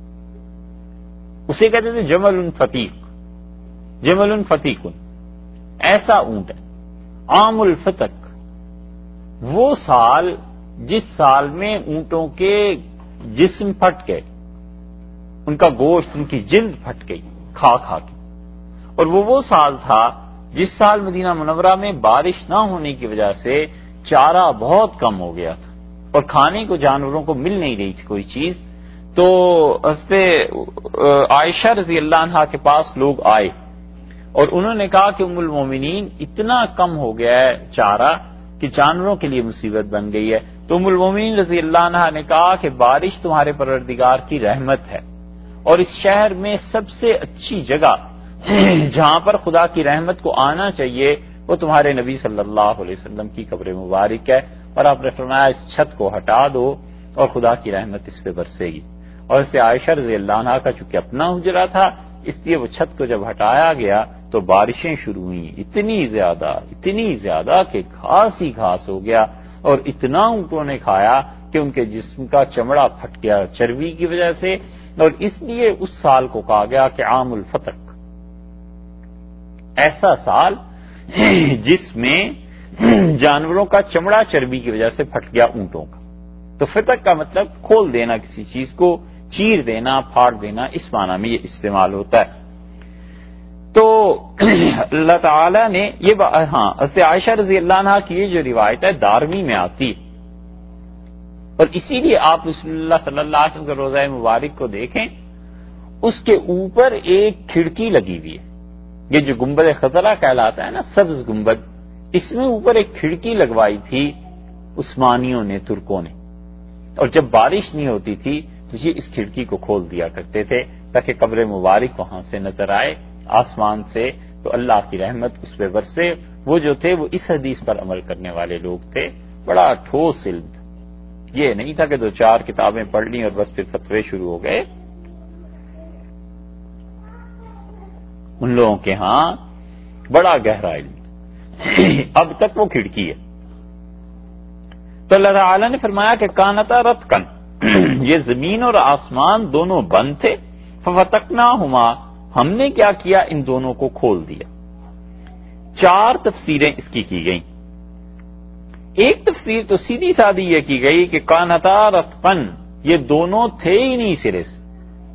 اسے کہتے تھے جمل فتیق، جمل فتیق، ایسا اونٹ ہے۔ عام الفتق، وہ سال جس سال میں اونٹوں کے جسم پھٹ گئے، ان کا گوشت، ان کی جلد پھٹ گئی کھا کے، اور وہ سال تھا جس سال مدینہ منورہ میں بارش نہ ہونے کی وجہ سے چارہ بہت کم ہو گیا تھا اور کھانے کو جانوروں کو مل نہیں رہی تھی کوئی چیز۔ تو حضرت عائشہ رضی اللہ عنہا کے پاس لوگ آئے اور انہوں نے کہا کہ ام المومنین اتنا کم ہو گیا ہے چارہ کہ جانوروں کے لیے مصیبت بن گئی ہے۔ تو ام المومنین رضی اللہ عنہا نے کہا کہ بارش تمہارے پروردگار کی رحمت ہے، اور اس شہر میں سب سے اچھی جگہ جہاں پر خدا کی رحمت کو آنا چاہیے وہ تمہارے نبی صلی اللہ علیہ وسلم کی قبر مبارک ہے، اور آپ نے فرمایا اس چھت کو ہٹا دو اور خدا کی رحمت اس پہ برسے گی۔ اور اس سے عائشہ رضی اللہ عنہا کا چونکہ اپنا حجرہ تھا، اس لیے وہ چھت کو جب ہٹایا گیا تو بارشیں شروع ہوئیں، اتنی زیادہ کہ گھاس ہی گھاس ہو گیا، اور اتنا اونٹوں نے کھایا کہ ان کے جسم کا چمڑا پھٹ گیا چربی کی وجہ سے، اور اس لیے اس سال کو کہا گیا کہ عام الفتق، ایسا سال جس میں جانوروں کا چمڑا چربی کی وجہ سے پھٹ گیا اونٹوں کا۔ تو فتق کا مطلب کھول دینا، کسی چیز کو چیر دینا، پھاڑ دینا، اس معنی میں یہ استعمال ہوتا ہے۔ تو اللہ تعالی نے یہ حضرت عائشہ رضی اللہ عنہا کی یہ جو روایت ہے دارمی میں آتی ہے، اور اسی لیے آپ رسول اللہ صلی اللہ علیہ وسلم کے روضہ مبارک کو دیکھیں، اس کے اوپر ایک کھڑکی لگی ہوئی ہے، یہ جو گنبد خضرا کہلاتا ہے نا، سبز گنبد، اس میں اوپر ایک کھڑکی لگوائی تھی عثمانیوں نے، ترکوں نے، اور جب بارش نہیں ہوتی تھی تو یہ اس کھڑکی کو کھول دیا کرتے تھے تاکہ قبر مبارک وہاں سے نظر آئے آسمان سے، تو اللہ کی رحمت اس پہ برسے۔ وہ جو تھے وہ اس حدیث پر عمل کرنے والے لوگ تھے، بڑا ٹھوس علم تھا، یہ نہیں تھا کہ 2-4 کتابیں پڑھ لیں اور بس پھر فتوے شروع ہو گئے۔ ان لوگوں کے ہاں بڑا گہرا علم، اب تک وہ کھڑکی ہے۔ تو اللہ تعالی نے فرمایا کہ کانتا رتقن، یہ زمین اور آسمان دونوں بند تھے، ففتقناہما، ہم نے کیا کیا، ان دونوں کو کھول دیا۔ 4 تفسیریں اس کی گئیں۔ ایک تفسیر تو سیدھی سادی یہ کی گئی کہ کانتا رتقن، یہ دونوں تھے ہی نہیں سرے سے،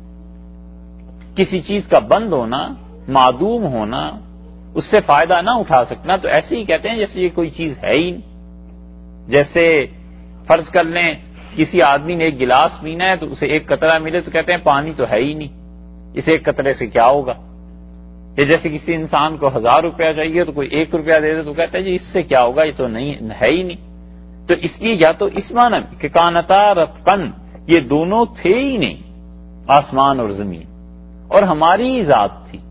کسی چیز کا بند ہونا، معدوم ہونا، اس سے فائدہ نہ اٹھا سکنا، تو ایسے ہی کہتے ہیں جیسے یہ کوئی چیز ہے ہی نہیں۔ جیسے فرض کر لیں کسی آدمی نے ایک گلاس پینا ہے تو اسے ایک قطرہ ملے تو کہتے ہیں پانی تو ہے ہی نہیں، اس ایک قطرے سے کیا ہوگا۔ یہ جیسے کسی انسان کو 1000 روپیہ چاہیے تو کوئی 1 روپیہ دے دے تو کہتا ہے جی اس سے کیا ہوگا، یہ تو نہیں ہے ہی نہیں۔ تو اس لیے یا تو اس معنی کہ کانتا رتقن، یہ دونوں تھے ہی نہیں، آسمان اور زمین، اور ہماری ہی ذات تھی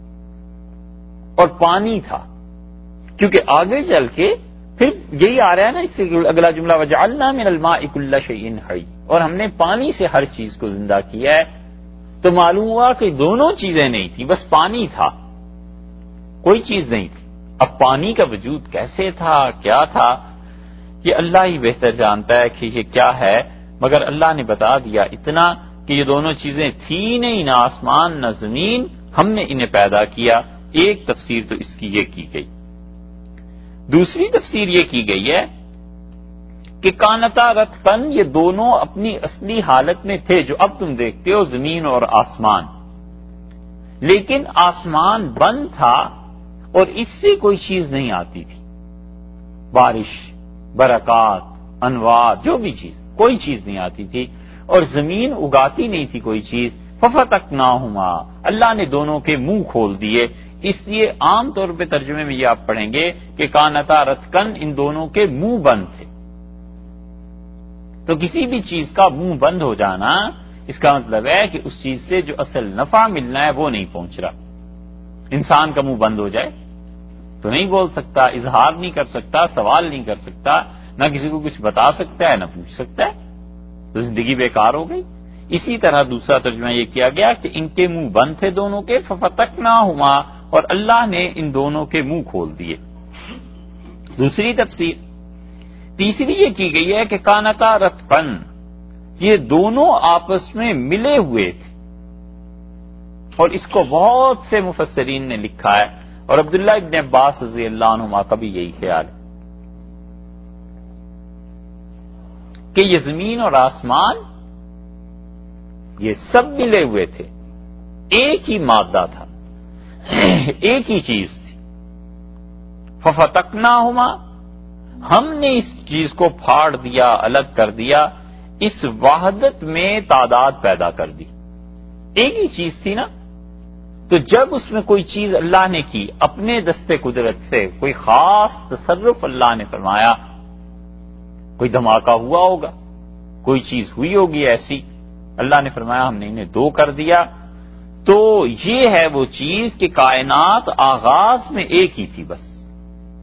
اور پانی تھا، کیونکہ آگے چل کے پھر یہی آ رہا ہے نا، اس سے اگلا جملہ وجعلنا من الماء كل شيء حي، اور ہم نے پانی سے ہر چیز کو زندہ کیا ہے۔ تو معلوم ہوا کہ دونوں چیزیں نہیں تھیں، بس پانی تھا، کوئی چیز نہیں تھی۔ اب پانی کا وجود کیسے تھا، کیا تھا، یہ اللہ ہی بہتر جانتا ہے کہ یہ کیا ہے، مگر اللہ نے بتا دیا اتنا کہ یہ دونوں چیزیں تھی نہیں، نہ آسمان نہ زمین، ہم نے انہیں پیدا کیا۔ ایک تفسیر تو اس کی یہ کی گئی۔ دوسری تفسیر یہ کی گئی ہے کہ کانتا رتقن، یہ دونوں اپنی اصلی حالت میں تھے جو اب تم دیکھتے ہو، زمین اور آسمان، لیکن آسمان بند تھا اور اس سے کوئی چیز نہیں آتی تھی، بارش، برکات، انوار، جو بھی چیز، کوئی چیز نہیں آتی تھی، اور زمین اگاتی نہیں تھی کوئی چیز۔ ففتقناہما، اللہ نے دونوں کے منہ کھول دیے۔ اس لیے عام طور پہ ترجمے میں یہ آپ پڑھیں گے کہ کانتا رتقن، ان دونوں کے منہ بند تھے۔ تو کسی بھی چیز کا منہ بند ہو جانا، اس کا مطلب ہے کہ اس چیز سے جو اصل نفع ملنا ہے وہ نہیں پہنچ رہا۔ انسان کا منہ بند ہو جائے تو نہیں بول سکتا، اظہار نہیں کر سکتا، سوال نہیں کر سکتا، نہ کسی کو کچھ بتا سکتا ہے، نہ پوچھ سکتا ہے، تو زندگی بیکار ہو گئی۔ اسی طرح دوسرا ترجمہ یہ کیا گیا کہ ان کے منہ بند تھے دونوں کے، ففتقناہما، اور اللہ نے ان دونوں کے منہ کھول دیے۔ دوسری تفسیر، تیسری یہ کی گئی ہے کہ کانتا رتقن، یہ دونوں آپس میں ملے ہوئے تھے، اور اس کو بہت سے مفسرین نے لکھا ہے، اور عبداللہ ابن عباس رضی اللہ عنہما کا بھی یہی خیال ہے کہ یہ زمین اور آسمان یہ سب ملے ہوئے تھے، ایک ہی مادہ تھا، ایک ہی چیز تھی۔ ففتقناہما، ہم نے اس چیز کو پھاڑ دیا، الگ کر دیا، اس وحدت میں تعداد پیدا کر دی۔ ایک ہی چیز تھی نا، تو جب اس میں کوئی چیز اللہ نے کی اپنے دستے قدرت سے، کوئی خاص تصرف اللہ نے فرمایا، کوئی دھماکہ ہوا ہوگا، کوئی چیز ہوئی ہوگی ایسی، اللہ نے فرمایا ہم نے انہیں 2 کر دیا، تو یہ ہے وہ چیز کہ کائنات آغاز میں ایک ہی تھی بس،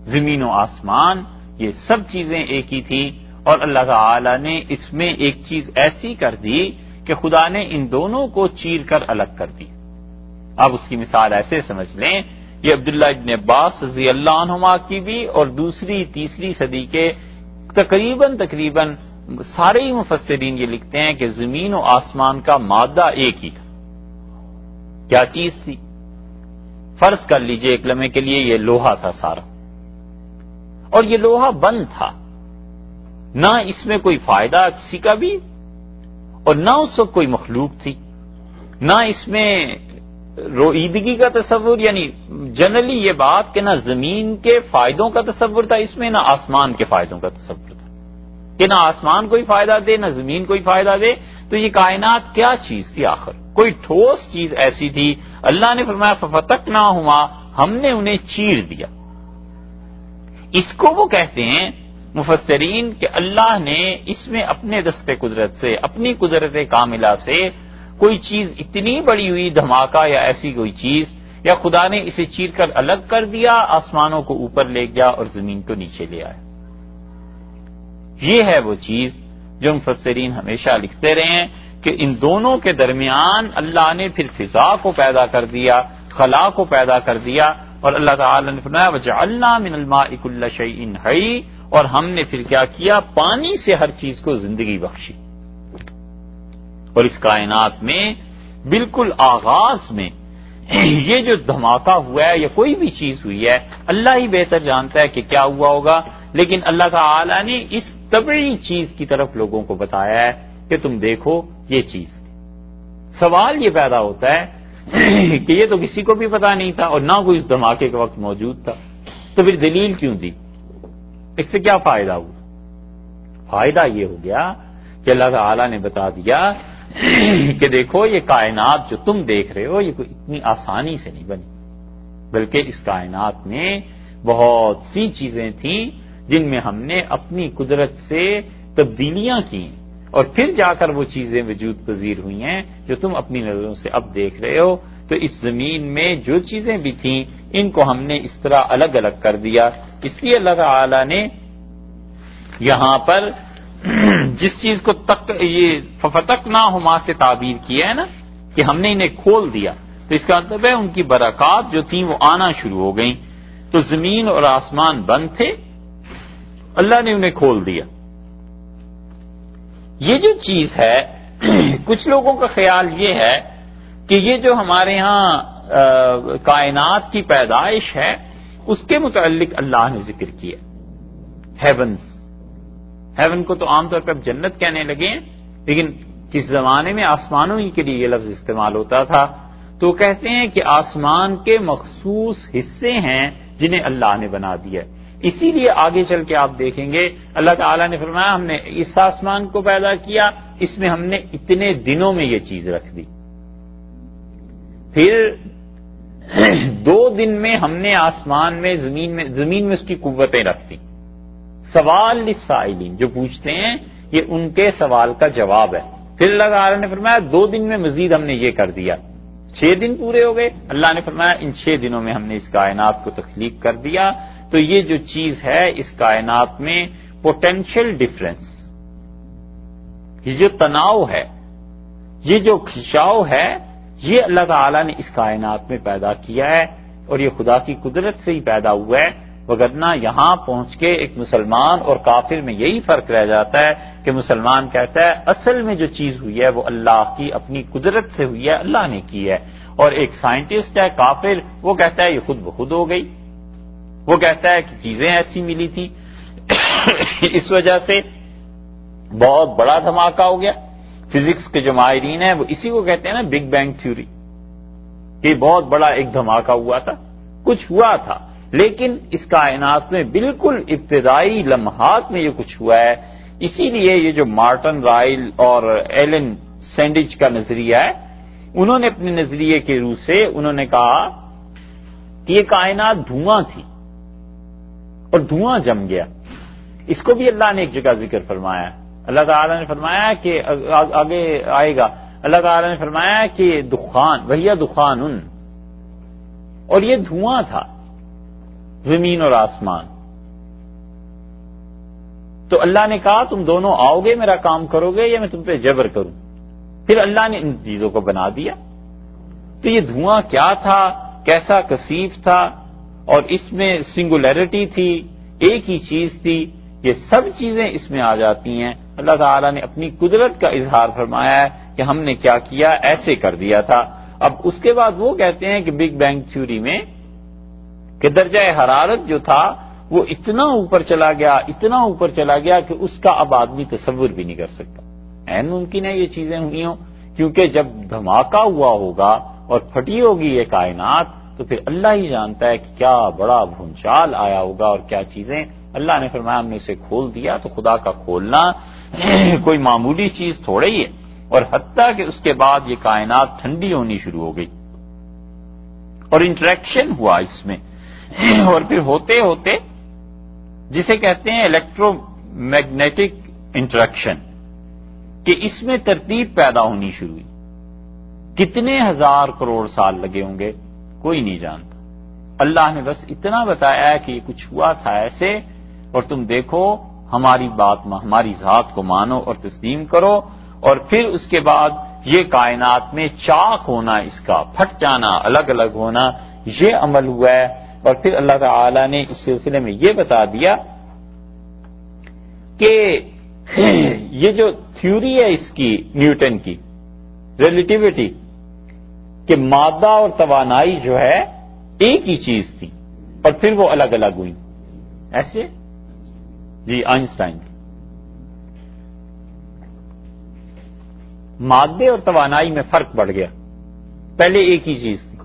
زمین و آسمان یہ سب چیزیں ایک ہی تھیں، اور اللہ تعالی نے اس میں ایک چیز ایسی کر دی کہ خدا نے ان دونوں کو چیر کر الگ کر دی۔ آپ اس کی مثال ایسے سمجھ لیں، یہ عبداللہ ابن عباس رضی اللہ عنہما کی بھی اور دوسری تیسری صدی کے تقریباً سارے ہی مفسرین یہ لکھتے ہیں کہ زمین و آسمان کا مادہ ایک ہی تھا۔ کیا چیز تھی؟ فرض کر لیجئے ایک لمحے کے لیے یہ لوہا تھا سارا، اور یہ لوہا بند تھا، نہ اس میں کوئی فائدہ کسی کا بھی، اور نہ اس وقت کوئی مخلوق تھی، نہ اس میں روئیدگی کا تصور، یعنی جنرلی یہ بات کہ نہ زمین کے فائدوں کا تصور تھا اس میں، نہ آسمان کے فائدوں کا تصور تھا کہ نہ آسمان کوئی فائدہ دے نہ زمین کوئی فائدہ دے۔ تو یہ کائنات کیا چیز تھی آخر؟ کوئی ٹھوس چیز ایسی تھی۔ اللہ نے فرمایا ففتقناہما، ہم نے انہیں چیر دیا۔ اس کو وہ کہتے ہیں مفسرین کہ اللہ نے اس میں اپنے دست قدرت سے، اپنی قدرت کاملہ سے کوئی چیز اتنی بڑی ہوئی دھماکہ یا ایسی کوئی چیز، یا خدا نے اسے چیر کر الگ کر دیا، آسمانوں کو اوپر لے گیا اور زمین کو نیچے لے آیا۔ یہ ہے وہ چیز جو مفسرین ہمیشہ لکھتے رہے ہیں کہ ان دونوں کے درمیان اللہ نے پھر فضا کو پیدا کر دیا، خلا کو پیدا کر دیا، اور اللہ تعالی نے فرمایا وَجَعَلْنَا مِنَ الْمَاءِ كُلَّ شَيْءٍ حَيٍّ، اور ہم نے پھر کیا کیا؟ پانی سے ہر چیز کو زندگی بخشی۔ اور اس کائنات میں بالکل آغاز میں یہ جو دھماکہ ہوا ہے یا کوئی بھی چیز ہوئی ہے، اللہ ہی بہتر جانتا ہے کہ کیا ہوا ہوگا، لیکن اللہ تعالی نے اس طبعی چیز کی طرف لوگوں کو بتایا ہے کہ تم دیکھو یہ چیز۔ سوال یہ پیدا ہوتا ہے کہ یہ تو کسی کو بھی پتا نہیں تھا اور نہ کوئی اس دھماکے کے وقت موجود تھا، تو پھر دلیل کیوں دی؟ اس سے کیا فائدہ ہوا؟ فائدہ یہ ہو گیا کہ اللہ تعالی نے بتا دیا کہ دیکھو یہ کائنات جو تم دیکھ رہے ہو یہ کوئی اتنی آسانی سے نہیں بنی، بلکہ اس کائنات میں بہت سی چیزیں تھیں جن میں ہم نے اپنی قدرت سے تبدیلیاں کی، اور پھر جا کر وہ چیزیں وجود پذیر ہوئی ہیں جو تم اپنی نظروں سے اب دیکھ رہے ہو۔ تو اس زمین میں جو چیزیں بھی تھیں ان کو ہم نے اس طرح الگ الگ کر دیا۔ اس لیے اللہ تعالی نے یہاں پر جس چیز کو یہ ففتقناہما سے تعبیر کیا ہے نا کہ ہم نے انہیں کھول دیا، تو اس کا مطلب ہے ان کی برکات جو تھیں وہ آنا شروع ہو گئیں۔ تو زمین اور آسمان بند تھے، اللہ نے انہیں کھول دیا۔ یہ جو چیز ہے کچھ لوگوں کا خیال یہ ہے کہ یہ جو ہمارے ہاں کائنات کی پیدائش ہے اس کے متعلق اللہ نے ذکر کیا، ہیون کو تو عام طور پہ اب جنت کہنے لگے ہیں، لیکن جس زمانے میں آسمانوں ہی کے لیے یہ لفظ استعمال ہوتا تھا تو کہتے ہیں کہ آسمان کے مخصوص حصے ہیں جنہیں اللہ نے بنا دیا۔ اسی لیے آگے چل کے آپ دیکھیں گے اللہ تعالیٰ نے فرمایا ہم نے اس آسمان کو پیدا کیا، اس میں ہم نے اتنے دنوں میں یہ چیز رکھ دی، پھر 2 دن میں ہم نے آسمان میں زمین میں اس کی قوتیں رکھ دی۔ سوال للسائلین، جو پوچھتے ہیں یہ ان کے سوال کا جواب ہے۔ پھر اللہ تعالیٰ نے فرمایا 2 دن میں مزید ہم نے یہ کر دیا، 6 دن پورے ہو گئے۔ اللہ نے فرمایا ان 6 دنوں میں ہم نے اس کائنات کو تخلیق کر دیا۔ تو یہ جو چیز ہے اس کائنات میں پوٹینشیل ڈفرنس، یہ جو تناؤ ہے، یہ جو کھنچاؤ ہے، یہ اللہ تعالیٰ نے اس کائنات میں پیدا کیا ہے، اور یہ خدا کی قدرت سے ہی پیدا ہوا ہے۔ وگرنہ یہاں پہنچ کے ایک مسلمان اور کافر میں یہی فرق رہ جاتا ہے کہ مسلمان کہتا ہے اصل میں جو چیز ہوئی ہے وہ اللہ کی اپنی قدرت سے ہوئی ہے، اللہ نے کی ہے، اور ایک سائنٹسٹ ہے کافر وہ کہتا ہے یہ خود بخود ہو گئی، وہ کہتا ہے کہ چیزیں ایسی ملی تھی۔ اس وجہ سے بہت بڑا دھماکہ ہو گیا۔ فزکس کے جو ماہرین ہیں وہ اسی کو کہتے ہیں نا بگ بینگ تھیوری، کہ بہت بڑا ایک دھماکہ ہوا تھا، کچھ ہوا تھا، لیکن اس کائنات میں بالکل ابتدائی لمحات میں یہ کچھ ہوا ہے۔ اسی لیے یہ جو مارٹن رائل اور ایلن سینڈج کا نظریہ ہے، انہوں نے اپنے نظریے کے روح سے انہوں نے کہا کہ یہ کائنات دھواں تھی اور دھواں جم گیا۔ اس کو بھی اللہ نے ایک جگہ ذکر فرمایا، اللہ تعالیٰ نے فرمایا کہ آگے آئے گا، اللہ تعالیٰ نے فرمایا کہ دخان وہی دخان اور یہ دھواں تھا زمین اور آسمان، تو اللہ نے کہا تم دونوں آؤ گے میرا کام کرو گے یا میں تم پہ جبر کروں؟ پھر اللہ نے ان چیزوں کو بنا دیا. تو یہ دھواں کیا تھا، کیسا کثیف تھا، اور اس میں سنگولیرٹی تھی، ایک ہی چیز تھی. یہ سب چیزیں اس میں آ جاتی ہیں. اللہ تعالیٰ نے اپنی قدرت کا اظہار فرمایا ہے کہ ہم نے کیا کیا، ایسے کر دیا تھا. اب اس کے بعد وہ کہتے ہیں کہ بگ بینگ تھیوری میں کہ درجہ حرارت جو تھا وہ اتنا اوپر چلا گیا، اتنا اوپر چلا گیا کہ اس کا اب آدمی تصور بھی نہیں کر سکتا. عین ممکن ہے یہ چیزیں ہوئی ہوں، کیونکہ جب دھماکہ ہوا ہوگا اور پھٹی ہوگی یہ کائنات تو پھر اللہ ہی جانتا ہے کہ کیا بڑا بھونچال آیا ہوگا اور کیا چیزیں. اللہ نے فرمایا ہم نے اسے کھول دیا. تو خدا کا کھولنا کوئی معمولی چیز تھوڑا ہی ہے. اور حتیٰ کہ اس کے بعد یہ کائنات ٹھنڈی ہونی شروع ہو گئی اور انٹریکشن ہوا اس میں، اور پھر ہوتے ہوتے جسے کہتے ہیں الیکٹرو میگنیٹک انٹریکشن، کہ اس میں ترتیب پیدا ہونی شروع ہوئی. کتنے ہزار کروڑ سال لگے ہوں گے کوئی نہیں جانتا. اللہ نے بس اتنا بتایا ہے کہ یہ کچھ ہوا تھا ایسے، اور تم دیکھو ہماری بات ہماری ذات کو مانو اور تسلیم کرو. اور پھر اس کے بعد یہ کائنات میں چاک ہونا، اس کا پھٹ جانا، الگ الگ ہونا، یہ عمل ہوا ہے. اور پھر اللہ تعالی نے اس سلسلے میں یہ بتا دیا کہ یہ جو تھیوری ہے اس کی نیوٹن کی ریلیٹیوٹی، کہ مادہ اور توانائی جو ہے ایک ہی چیز تھی اور پھر وہ الگ الگ ہوئی. ایسے جی آئنسٹائن کی مادے اور توانائی میں فرق بڑھ گیا. پہلے ایک ہی چیز تھی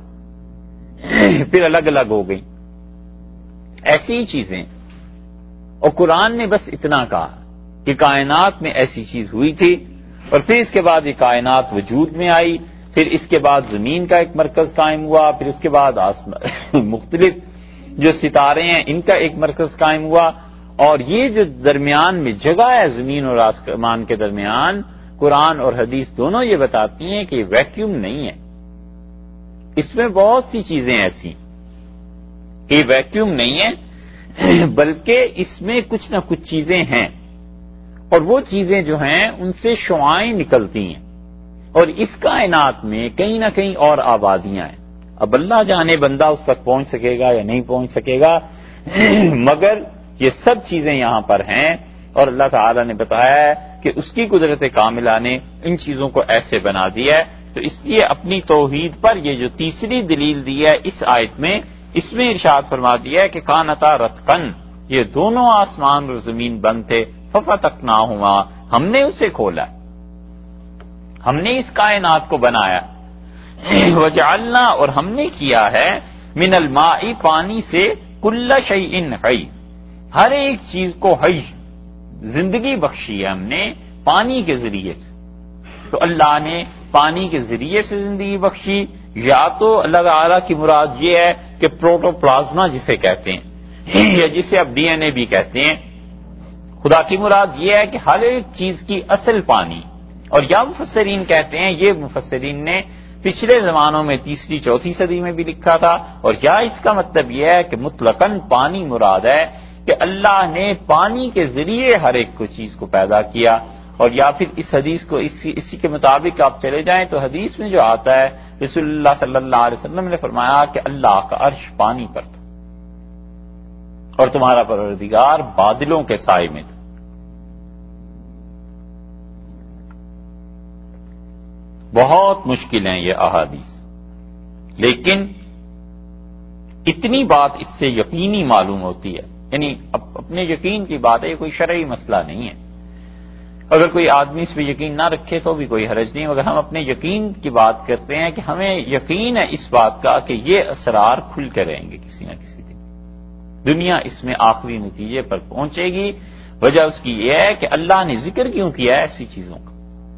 پھر الگ الگ ہو گئی. ایسی ہی چیزیں. اور قرآن نے بس اتنا کہا کہ کائنات میں ایسی چیز ہوئی تھی اور پھر اس کے بعد یہ کائنات وجود میں آئی. پھر اس کے بعد زمین کا ایک مرکز قائم ہوا. پھر اس کے بعد مختلف جو ستارے ہیں ان کا ایک مرکز قائم ہوا. اور یہ جو درمیان میں جگہ ہے زمین اور آسمان کے درمیان، قرآن اور حدیث دونوں یہ بتاتی ہیں کہ یہ ویکیوم نہیں ہے. اس میں بہت سی چیزیں ایسی یہ ویکیوم نہیں ہے، بلکہ اس میں کچھ نہ کچھ چیزیں ہیں، اور وہ چیزیں جو ہیں ان سے شعاعیں نکلتی ہیں. اور اس کائنات میں کہیں نہ کہیں اور آبادیاں ہیں. اب اللہ جانے بندہ اس تک پہنچ سکے گا یا نہیں پہنچ سکے گا، مگر یہ سب چیزیں یہاں پر ہیں. اور اللہ تعالی نے بتایا ہے کہ اس کی قدرت کاملہ نے ان چیزوں کو ایسے بنا دیا ہے. تو اس لیے اپنی توحید پر یہ جو تیسری دلیل دی ہے اس آیت میں، اس میں ارشاد فرما دیا ہے کہ کانتا رتقن، یہ دونوں آسمان اور زمین بند تھے، ففتقناہما، ہم نے اسے کھولا، ہم نے اس کائنات کو بنایا. وجعلنا، اور ہم نے کیا ہے من الماء، پانی سے، کل شیء حی، ہر ایک چیز کو حی، زندگی بخشی ہے ہم نے پانی کے ذریعے سے. تو اللہ نے پانی کے ذریعے سے زندگی بخشی. یا تو اللہ تعالیٰ کی مراد یہ ہے کہ پروٹوپلازما جسے کہتے ہیں، یا جسے اب ڈی این اے بھی کہتے ہیں، خدا کی مراد یہ ہے کہ ہر ایک چیز کی اصل پانی. اور یا مفسرین کہتے ہیں، یہ مفسرین نے پچھلے زمانوں میں 3ری 4تھی صدی میں بھی لکھا تھا، اور یا اس کا مطلب یہ ہے کہ مطلقاً پانی مراد ہے کہ اللہ نے پانی کے ذریعے ہر ایک کو چیز کو پیدا کیا. اور یا پھر اس حدیث کو اسی کے مطابق آپ چلے جائیں تو حدیث میں جو آتا ہے رسول اللہ صلی اللہ علیہ وسلم نے فرمایا کہ اللہ کا عرش پانی پر تھا اور تمہارا پروردگار بادلوں کے سائے میں تھا. بہت مشکل ہیں یہ احادیث، لیکن اتنی بات اس سے یقینی معلوم ہوتی ہے. یعنی اپنے یقین کی بات ہے، یہ کوئی شرعی مسئلہ نہیں ہے. اگر کوئی آدمی اس پہ یقین نہ رکھے تو بھی کوئی حرج نہیں، مگر ہم اپنے یقین کی بات کرتے ہیں کہ ہمیں یقین ہے اس بات کا کہ یہ اسرار کھل کے رہیں گے کسی نہ کسی دن. دنیا اس میں آخری نتیجے پر پہنچے گی. وجہ اس کی یہ ہے کہ اللہ نے ذکر کیوں کیا ہے ایسی چیزوں کا.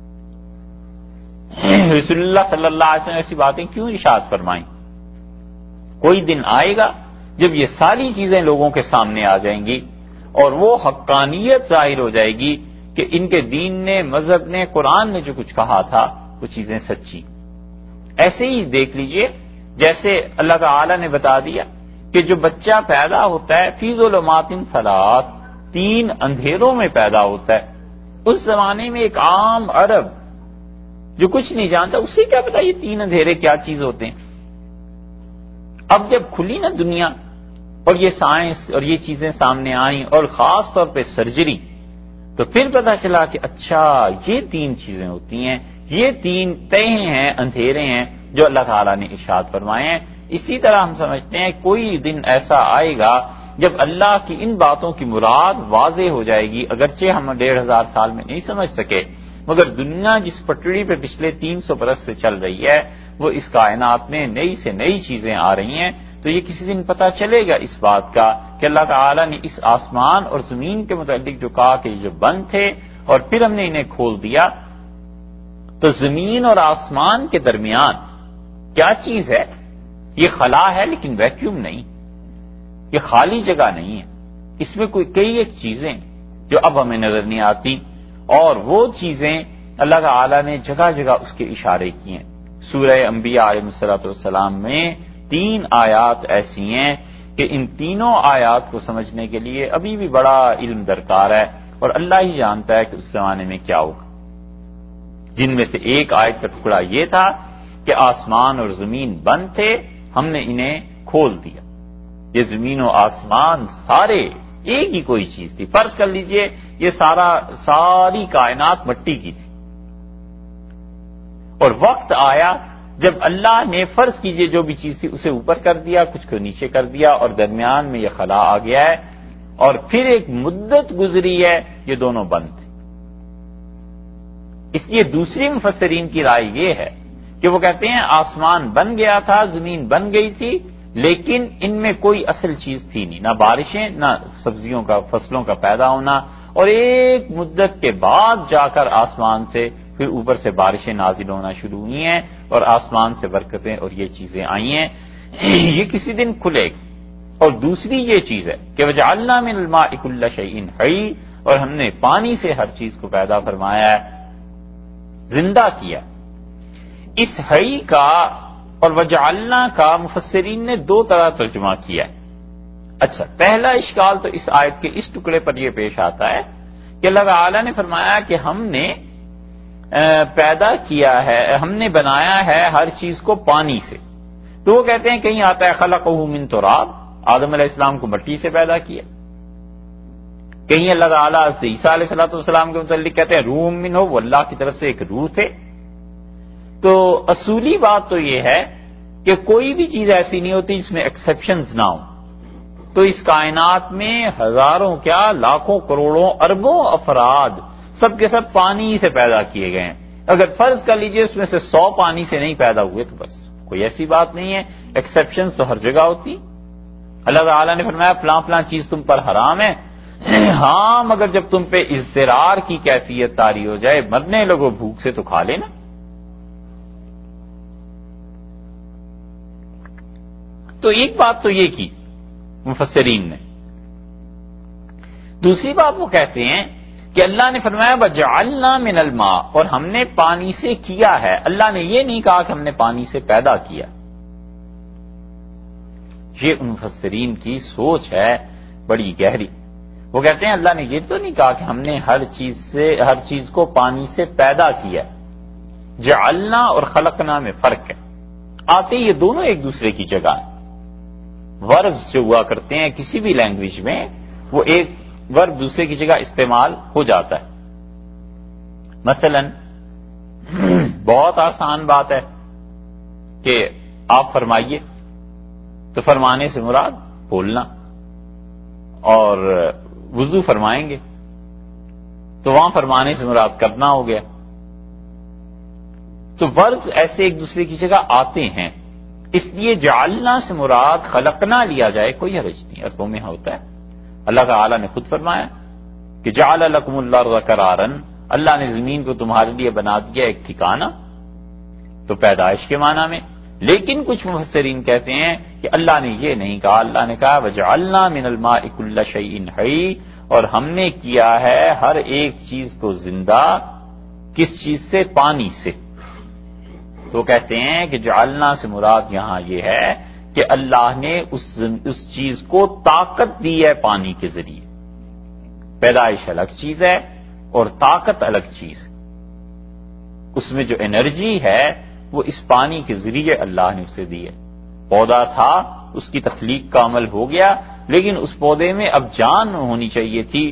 رسول اللہ صلی اللہ علیہ وسلم ایسی باتیں کیوں ارشاد فرمائیں؟ کوئی دن آئے گا جب یہ ساری چیزیں لوگوں کے سامنے آ جائیں گی اور وہ حقانیت ظاہر ہو جائے گی کہ ان کے دین نے، مذہب نے، قرآن نے جو کچھ کہا تھا وہ چیزیں سچی. ایسے ہی دیکھ لیجئے جیسے اللہ تعالی نے بتا دیا کہ جو بچہ پیدا ہوتا ہے فی ظلمات ثلاث، 3 اندھیروں میں پیدا ہوتا ہے. اس زمانے میں ایک عام عرب جو کچھ نہیں جانتا اسے کیا پتا یہ 3 اندھیرے کیا چیز ہوتے ہیں. اب جب کھلی نا دنیا اور یہ سائنس اور یہ چیزیں سامنے آئیں اور خاص طور پہ سرجری، تو پھر پتا چلا کہ اچھا یہ 3 چیزیں ہوتی ہیں، یہ 3 تہیں ہیں، اندھیرے ہیں جو اللہ تعالیٰ نے ارشاد فرمائے ہیں. اسی طرح ہم سمجھتے ہیں کوئی دن ایسا آئے گا جب اللہ کی ان باتوں کی مراد واضح ہو جائے گی، اگرچہ ہم 1500 سال میں نہیں سمجھ سکے، مگر دنیا جس پٹڑی پہ پچھلے 300 برس سے چل رہی ہے وہ اس کائنات میں نئی سے نئی چیزیں آ رہی ہیں. تو یہ کسی دن پتہ چلے گا اس بات کا کہ اللہ تعالیٰ نے اس آسمان اور زمین کے متعلق جو کہا کہ یہ جو بند تھے اور پھر ہم نے انہیں کھول دیا، تو زمین اور آسمان کے درمیان کیا چیز ہے؟ یہ خلا ہے لیکن ویکیوم نہیں، یہ خالی جگہ نہیں ہے، اس میں کئی ایک چیزیں جو اب ہمیں نظر نہیں آتی، اور وہ چیزیں اللہ تعالیٰ نے جگہ جگہ اس کے اشارے کیے ہیں. سورہ انبیاء علیہ السلام میں 3 آیات ایسی ہیں کہ ان تینوں آیات کو سمجھنے کے لیے ابھی بھی بڑا علم درکار ہے، اور اللہ ہی جانتا ہے کہ اس زمانے میں کیا ہوگا. جن میں سے ایک آیت کا ٹکڑا یہ تھا کہ آسمان اور زمین بند تھے، ہم نے انہیں کھول دیا. یہ زمین و آسمان سارے ایک ہی کوئی چیز تھی. فرض کر لیجئے یہ ساری کائنات مٹی کی تھی، اور وقت آیا جب اللہ نے فرض کیجئے جو بھی چیز تھی اسے اوپر کر دیا، کچھ کو نیچے کر دیا، اور درمیان میں یہ خلا آ گیا ہے، اور پھر ایک مدت گزری ہے یہ دونوں بند تھے. اس لیے دوسری مفسرین کی رائے یہ ہے کہ وہ کہتے ہیں آسمان بن گیا تھا، زمین بن گئی تھی، لیکن ان میں کوئی اصل چیز تھی نہیں، نہ بارشیں، نہ سبزیوں کا فصلوں کا پیدا ہونا، اور ایک مدت کے بعد جا کر آسمان سے پھر اوپر سے بارشیں نازل ہونا شروع ہوئی ہیں اور آسمان سے برکتیں اور یہ چیزیں آئی ہیں. یہ کسی دن کھلے گا. اور دوسری یہ چیز ہے کہ وجعلنا من الماء کل شیء حی، اور ہم نے پانی سے ہر چیز کو پیدا فرمایا ہے، زندہ کیا. اس حی کا اور وجعلنا کا مفسرین نے 2 طرح ترجمہ کیا ہے. اچھا، پہلا اشکال تو اس آیت کے اس ٹکڑے پر یہ پیش آتا ہے کہ اللہ تعالیٰ نے فرمایا کہ ہم نے پیدا کیا ہے، ہم نے بنایا ہے ہر چیز کو پانی سے. تو وہ کہتے ہیں کہیں آتا ہے خلقہ من تراب، آدم علیہ السلام کو مٹی سے پیدا کیا. کہیں اللہ تعالیٰ عیسیٰ علیہ السلام کے متعلق کہتے ہیں روح منہ، وہ اللہ کی طرف سے ایک روح تھے. تو اصولی بات تو یہ ہے کہ کوئی بھی چیز ایسی نہیں ہوتی جس میں ایکسیپشنز نہ ہوں. تو اس کائنات میں ہزاروں کیا لاکھوں کروڑوں اربوں افراد سب کے سب پانی سے پیدا کیے گئے ہیں. اگر فرض کر لیجئے اس میں سے 100 پانی سے نہیں پیدا ہوئے تو بس کوئی ایسی بات نہیں ہے. ایکسیپشنز تو ہر جگہ ہوتی. اللہ تعالیٰ نے فرمایا فلاں فلاں چیز تم پر حرام ہے، ہاں مگر جب تم پہ اضطرار کی کیفیت طاری ہو جائے، مرنے لگو بھوک سے، تو کھا لینا. تو ایک بات تو یہ کی مفسرین نے. دوسری بات وہ کہتے ہیں کہ اللہ نے فرمایا وجعلنا من الماء، اور ہم نے پانی سے کیا ہے. اللہ نے یہ نہیں کہا کہ ہم نے پانی سے پیدا کیا. یہ ان مفسرین کی سوچ ہے بڑی گہری. وہ کہتے ہیں اللہ نے یہ تو نہیں کہا کہ ہم نے ہر چیز کو پانی سے پیدا کیا. جعلنا اور خلقنا میں فرق ہے. آتے یہ دونوں ایک دوسرے کی جگہ ہیں. وربز جو ہوا کرتے ہیں کسی بھی لینگویج میں، وہ ایک ورب دوسرے کی جگہ استعمال ہو جاتا ہے. مثلا بہت آسان بات ہے کہ آپ فرمائیے، تو فرمانے سے مراد بولنا. اور وضو فرمائیں گے تو وہاں فرمانے سے مراد کرنا ہو گیا. تو ورب ایسے ایک دوسرے کی جگہ آتے ہیں. اس لیے جعلنا سے مراد خلقنا لیا جائے کوئی حرج نہیں، عربوں میں ہوتا ہے. اللہ تعالی نے خود فرمایا کہ جعل لکم الارض قرارا، اللہ نے زمین کو تمہارے لیے بنا دیا ایک ٹھکانہ. تو پیدائش کے معنی میں. لیکن کچھ مفسرین کہتے ہیں کہ اللہ نے یہ نہیں کہا. اللہ نے کہا وجعلنا من الماء کل شیء حی، اور ہم نے کیا ہے ہر ایک چیز کو زندہ. کس چیز سے؟ پانی سے. تو کہتے ہیں کہ جعلنا سے مراد یہاں یہ ہے کہ اللہ نے اس چیز کو طاقت دی ہے پانی کے ذریعے. پیدائش الگ چیز ہے اور طاقت الگ چیز ہے. اس میں جو انرجی ہے وہ اس پانی کے ذریعے اللہ نے اسے دی ہے. پودا تھا، اس کی تخلیق کا عمل ہو گیا، لیکن اس پودے میں اب جان ہونی چاہیے تھی.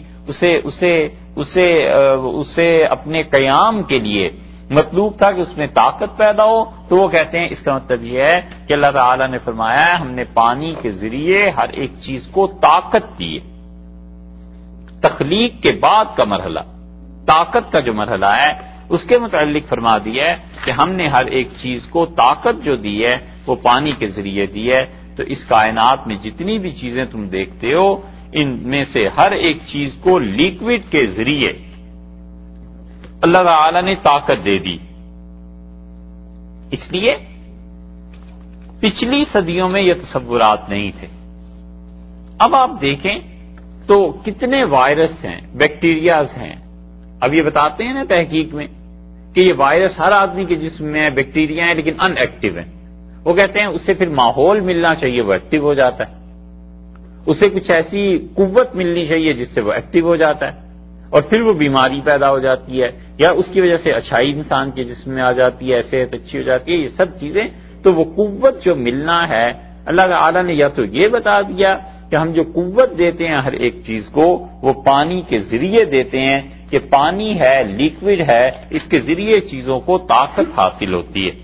اسے اپنے قیام کے لیے مطلوب تھا کہ اس میں طاقت پیدا ہو. تو وہ کہتے ہیں اس کا مطلب یہ ہے کہ اللہ تعالیٰ نے فرمایا ہے ہم نے پانی کے ذریعے ہر ایک چیز کو طاقت دی ہے. تخلیق کے بعد کا مرحلہ، طاقت کا جو مرحلہ ہے، اس کے متعلق فرما دیا ہے کہ ہم نے ہر ایک چیز کو طاقت جو دی ہے وہ پانی کے ذریعے دی ہے. تو اس کائنات میں جتنی بھی چیزیں تم دیکھتے ہو ان میں سے ہر ایک چیز کو لیکوڈ کے ذریعے اللہ تعالی نے طاقت دے دی. اس لیے پچھلی صدیوں میں یہ تصورات نہیں تھے. اب آپ دیکھیں تو کتنے وائرس ہیں، بیکٹیریاز ہیں. اب یہ بتاتے ہیں نا تحقیق میں کہ یہ وائرس ہر آدمی کے جسم میں ہے، بیکٹیریا ہیں لیکن ان ایکٹیو ہیں. وہ کہتے ہیں اسے پھر ماحول ملنا چاہیے، وہ ایکٹیو ہو جاتا ہے. اسے کچھ ایسی قوت ملنی چاہیے جس سے وہ ایکٹیو ہو جاتا ہے اور پھر وہ بیماری پیدا ہو جاتی ہے یا اس کی وجہ سے اچھائی انسان کے جسم میں آ جاتی ہے، صحت اچھی ہو جاتی ہے. یہ سب چیزیں تو وہ قوت جو ملنا ہے اللہ تعالی نے یا تو یہ بتا دیا کہ ہم جو قوت دیتے ہیں ہر ایک چیز کو وہ پانی کے ذریعے دیتے ہیں کہ پانی ہے، لیکوڈ ہے، اس کے ذریعے چیزوں کو طاقت حاصل ہوتی ہے.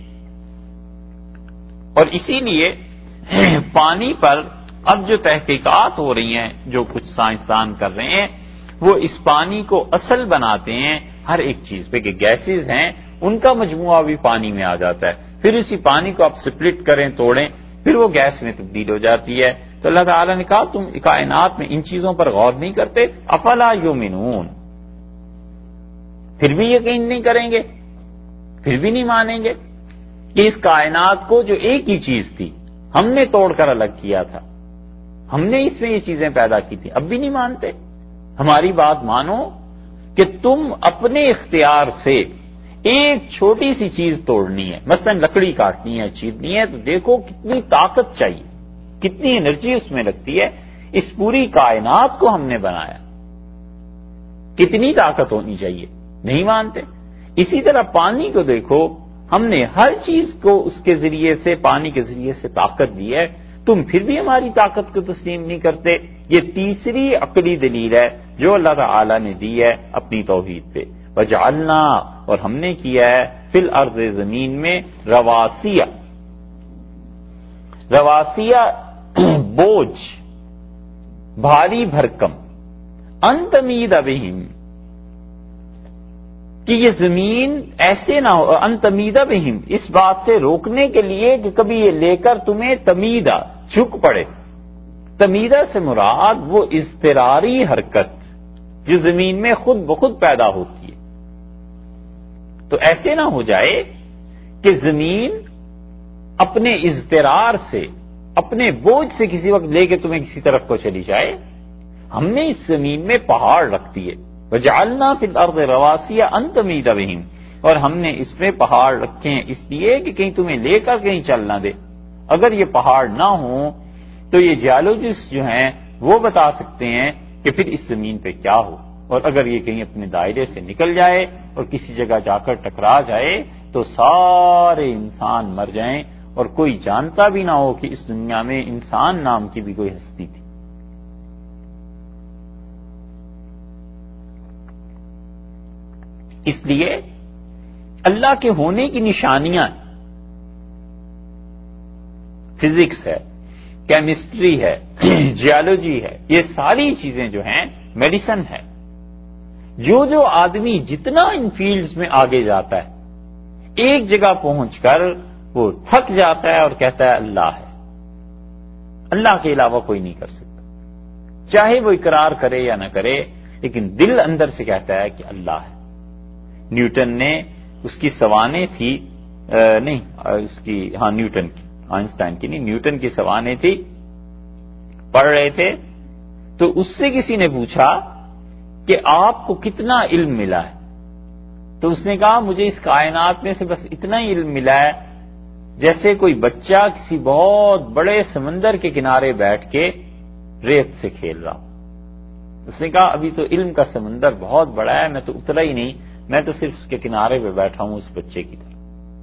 اور اسی لیے پانی پر اب جو تحقیقات ہو رہی ہیں، جو کچھ سائنسدان کر رہے ہیں، وہ اس پانی کو اصل بناتے ہیں ہر ایک چیز پہ کہ گیسز ہیں ان کا مجموعہ بھی پانی میں آ جاتا ہے. پھر اسی پانی کو آپ سپلٹ کریں، توڑیں، پھر وہ گیس میں تبدیل ہو جاتی ہے. تو اللہ تعالیٰ نے کہا تم کائنات میں ان چیزوں پر غور نہیں کرتے، افلا یؤمنون، پھر بھی یقین نہیں کریں گے، پھر بھی نہیں مانیں گے کہ اس کائنات کو جو ایک ہی چیز تھی ہم نے توڑ کر الگ کیا تھا، ہم نے اس میں یہ چیزیں پیدا کی تھی، اب بھی نہیں مانتے. ہماری بات مانو کہ تم اپنے اختیار سے ایک چھوٹی سی چیز توڑنی ہے، مثلا لکڑی کاٹنی ہے، چیرنی ہے، تو دیکھو کتنی طاقت چاہیے، کتنی انرجی اس میں لگتی ہے. اس پوری کائنات کو ہم نے بنایا، کتنی طاقت ہونی چاہیے، نہیں مانتے. اسی طرح پانی کو دیکھو، ہم نے ہر چیز کو اس کے ذریعے سے، پانی کے ذریعے سے طاقت دی ہے، تم پھر بھی ہماری طاقت کو تسلیم نہیں کرتے. یہ تیسری عقلی دلیل ہے جو اللہ تعالی نے دی ہے اپنی توحید پہ. وجعلنا، اور ہم نے کیا ہے فی الارض، زمین میں، رواسیہ بوجھ، بھاری بھرکم، ان تمید بہم، کہ یہ زمین ایسے نہ ہو، ان تمیدہ بہم، اس بات سے روکنے کے لیے کہ کبھی یہ لے کر تمہیں تمیدہ، جھک پڑے. تمیدہ سے مراد وہ اضطراری حرکت جو زمین میں خود بخود پیدا ہوتی ہے. تو ایسے نہ ہو جائے کہ زمین اپنے اضطرار سے، اپنے بوجھ سے کسی وقت لے کے تمہیں کسی طرف کو چلی جائے. ہم نے اس زمین میں پہاڑ رکھ دیے، وجعلنا فی الارض رواسیہ ان تمید بہم، اور ہم نے اس میں پہاڑ رکھے ہیں اس لیے کہ کہیں تمہیں لے کر کہیں چل نہ دے. اگر یہ پہاڑ نہ ہوں تو یہ جیولوجسٹ جو ہیں وہ بتا سکتے ہیں کہ پھر اس زمین پہ کیا ہو. اور اگر یہ کہیں اپنے دائرے سے نکل جائے اور کسی جگہ جا کر ٹکرا جائے تو سارے انسان مر جائیں اور کوئی جانتا بھی نہ ہو کہ اس دنیا میں انسان نام کی بھی کوئی ہستی تھی. اس لیے اللہ کے ہونے کی نشانیاں فزکس ہے، کیمسٹری ہے، جیولوجی ہے، یہ ساری چیزیں جو ہیں، میڈیسن ہے. جو آدمی جتنا ان فیلڈز میں آگے جاتا ہے ایک جگہ پہنچ کر وہ تھک جاتا ہے اور کہتا ہے اللہ ہے. اللہ کے علاوہ کوئی نہیں کر سکتا، چاہے وہ اقرار کرے یا نہ کرے، لیکن دل اندر سے کہتا ہے کہ اللہ ہے. نیوٹن نے اس کی سوانح تھی، نہیں اس کی، ہاں نیوٹن کی، آئنسٹائن کی نہیں، نیوٹن کی سوانح تھی، پڑھ رہے تھے تو اس سے کسی نے پوچھا کہ آپ کو کتنا علم ملا ہے؟ تو اس نے کہا مجھے اس کائنات میں سے بس اتنا ہی علم ملا ہے جیسے کوئی بچہ کسی بہت بڑے سمندر کے کنارے بیٹھ کے ریت سے کھیل رہا. اس نے کہا ابھی تو علم کا سمندر بہت بڑا ہے، میں تو اترا ہی نہیں، میں تو صرف اس کے کنارے پہ بیٹھا ہوں اس بچے کی طرح۔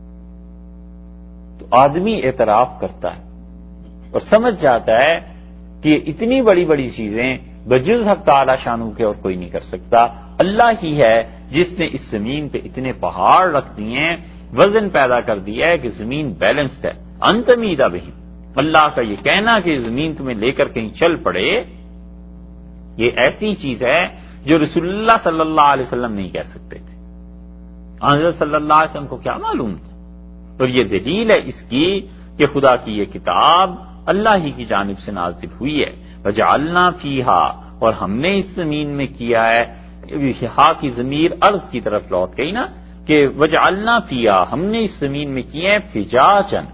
تو آدمی اعتراف کرتا ہے اور سمجھ جاتا ہے کہ اتنی بڑی بڑی چیزیں بجز حق تعالی شانو کے اور کوئی نہیں کر سکتا، اللہ ہی ہے جس نے اس زمین پہ اتنے پہاڑ رکھ دیے ہیں، وزن پیدا کر دیا ہے کہ زمین بیلنسڈ ہے۔ انت میدہ بہم، اللہ کا یہ کہنا کہ زمین تمہیں لے کر کہیں چل پڑے، یہ ایسی چیز ہے جو رسول اللہ صلی اللہ علیہ وسلم نہیں کہہ سکتے تھے۔ حضرت صلی اللہ علیہ وسلم کو کیا معلوم تھا؟ اور یہ دلیل ہے اس کی کہ خدا کی یہ کتاب اللہ ہی کی جانب سے نازل ہوئی ہے۔ وجعلنا فیہا، اور ہم نے اس زمین میں کیا ہے، ہا کی ضمیر ارض کی طرف لوٹ گئی نا، کہ وجعلنا فیہا، ہم نے اس زمین میں کیے ہیں فجاجن،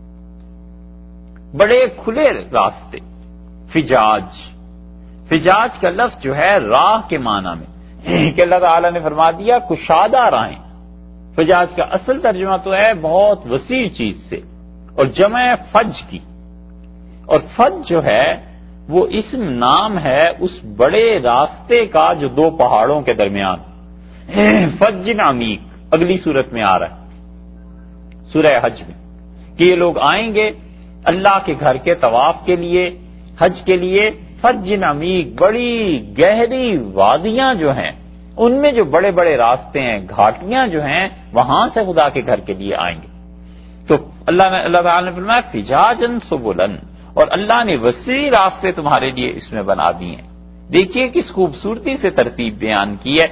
بڑے کھلے راستے۔ فجاج، فجاج کا لفظ جو ہے راہ کے معنی میں، کہ اللہ تعالیٰ نے فرما دیا کشادہ راہیں۔ فجاج کا اصل ترجمہ تو ہے بہت وسیع چیز سے، اور جمع فج کی، اور فج جو ہے وہ اسم نام ہے اس بڑے راستے کا جو دو پہاڑوں کے درمیان، فج عمیق، اگلی صورت میں آ رہا ہے سورہ حج میں، کہ یہ لوگ آئیں گے اللہ کے گھر کے طواف کے لیے، حج کے لیے، فج عمیق، بڑی گہری وادیاں جو ہیں، ان میں جو بڑے بڑے راستے ہیں، گھاٹیاں جو ہیں، وہاں سے خدا کے گھر کے لیے آئیں گے۔ تو اللہ تعالیٰ نے فرمایا فجاجن سبلن، اور اللہ نے وسیع راستے تمہارے لیے اس میں بنا دیے ہیں۔ دیکھیے کس خوبصورتی سے ترتیب بیان کی ہے،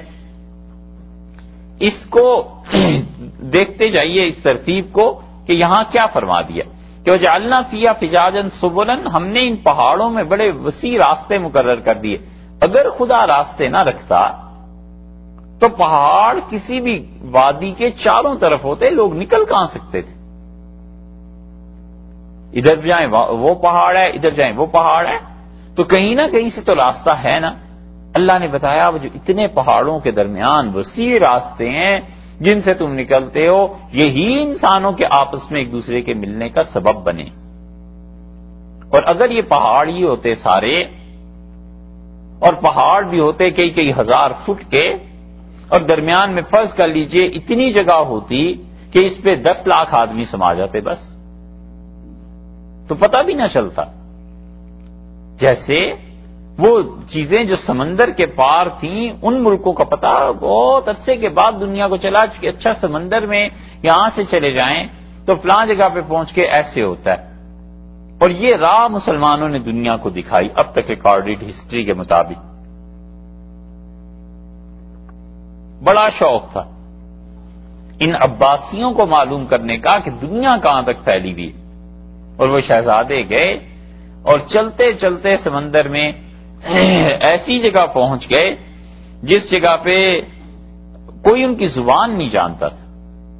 اس کو دیکھتے جائیے اس ترتیب کو کہ یہاں کیا فرما دیا کہ وجعلنا فیہا فجاجن سبلن، ہم نے ان پہاڑوں میں بڑے وسیع راستے مقرر کر دیے۔ اگر خدا راستے نہ رکھتا تو پہاڑ کسی بھی وادی کے چاروں طرف ہوتے، لوگ نکل کہاں سکتے تھے؟ ادھر جائیں وہ پہاڑ ہے، ادھر جائیں وہ پہاڑ ہے، تو کہیں نہ کہیں سے تو راستہ ہے نا۔ اللہ نے بتایا وہ جو اتنے پہاڑوں کے درمیان وسیع راستے ہیں جن سے تم نکلتے ہو، یہی انسانوں کے آپس میں ایک دوسرے کے ملنے کا سبب بنے۔ اور اگر یہ پہاڑ ہی ہوتے سارے، اور پہاڑ بھی ہوتے کئی کئی ہزار فٹ کے، اور درمیان میں فرض کر لیجئے اتنی جگہ ہوتی کہ اس پہ 10 لاکھ آدمی سما جاتے بس، تو پتہ بھی نہ چلتا۔ جیسے وہ چیزیں جو سمندر کے پار تھیں، ان ملکوں کا پتہ بہت عرصے کے بعد دنیا کو چلا کہ اچھا سمندر میں یہاں سے چلے جائیں تو فلاں جگہ پہ پہنچ کے ایسے ہوتا ہے۔ اور یہ راہ مسلمانوں نے دنیا کو دکھائی اب تک ریکارڈڈ ہسٹری کے مطابق۔ بڑا شوق تھا ان عباسیوں کو معلوم کرنے کا کہ دنیا کہاں تک پھیلی ہوئی، اور وہ شہزادے گئے اور چلتے چلتے سمندر میں ایسی جگہ پہنچ گئے جس جگہ پہ کوئی ان کی زبان نہیں جانتا تھا،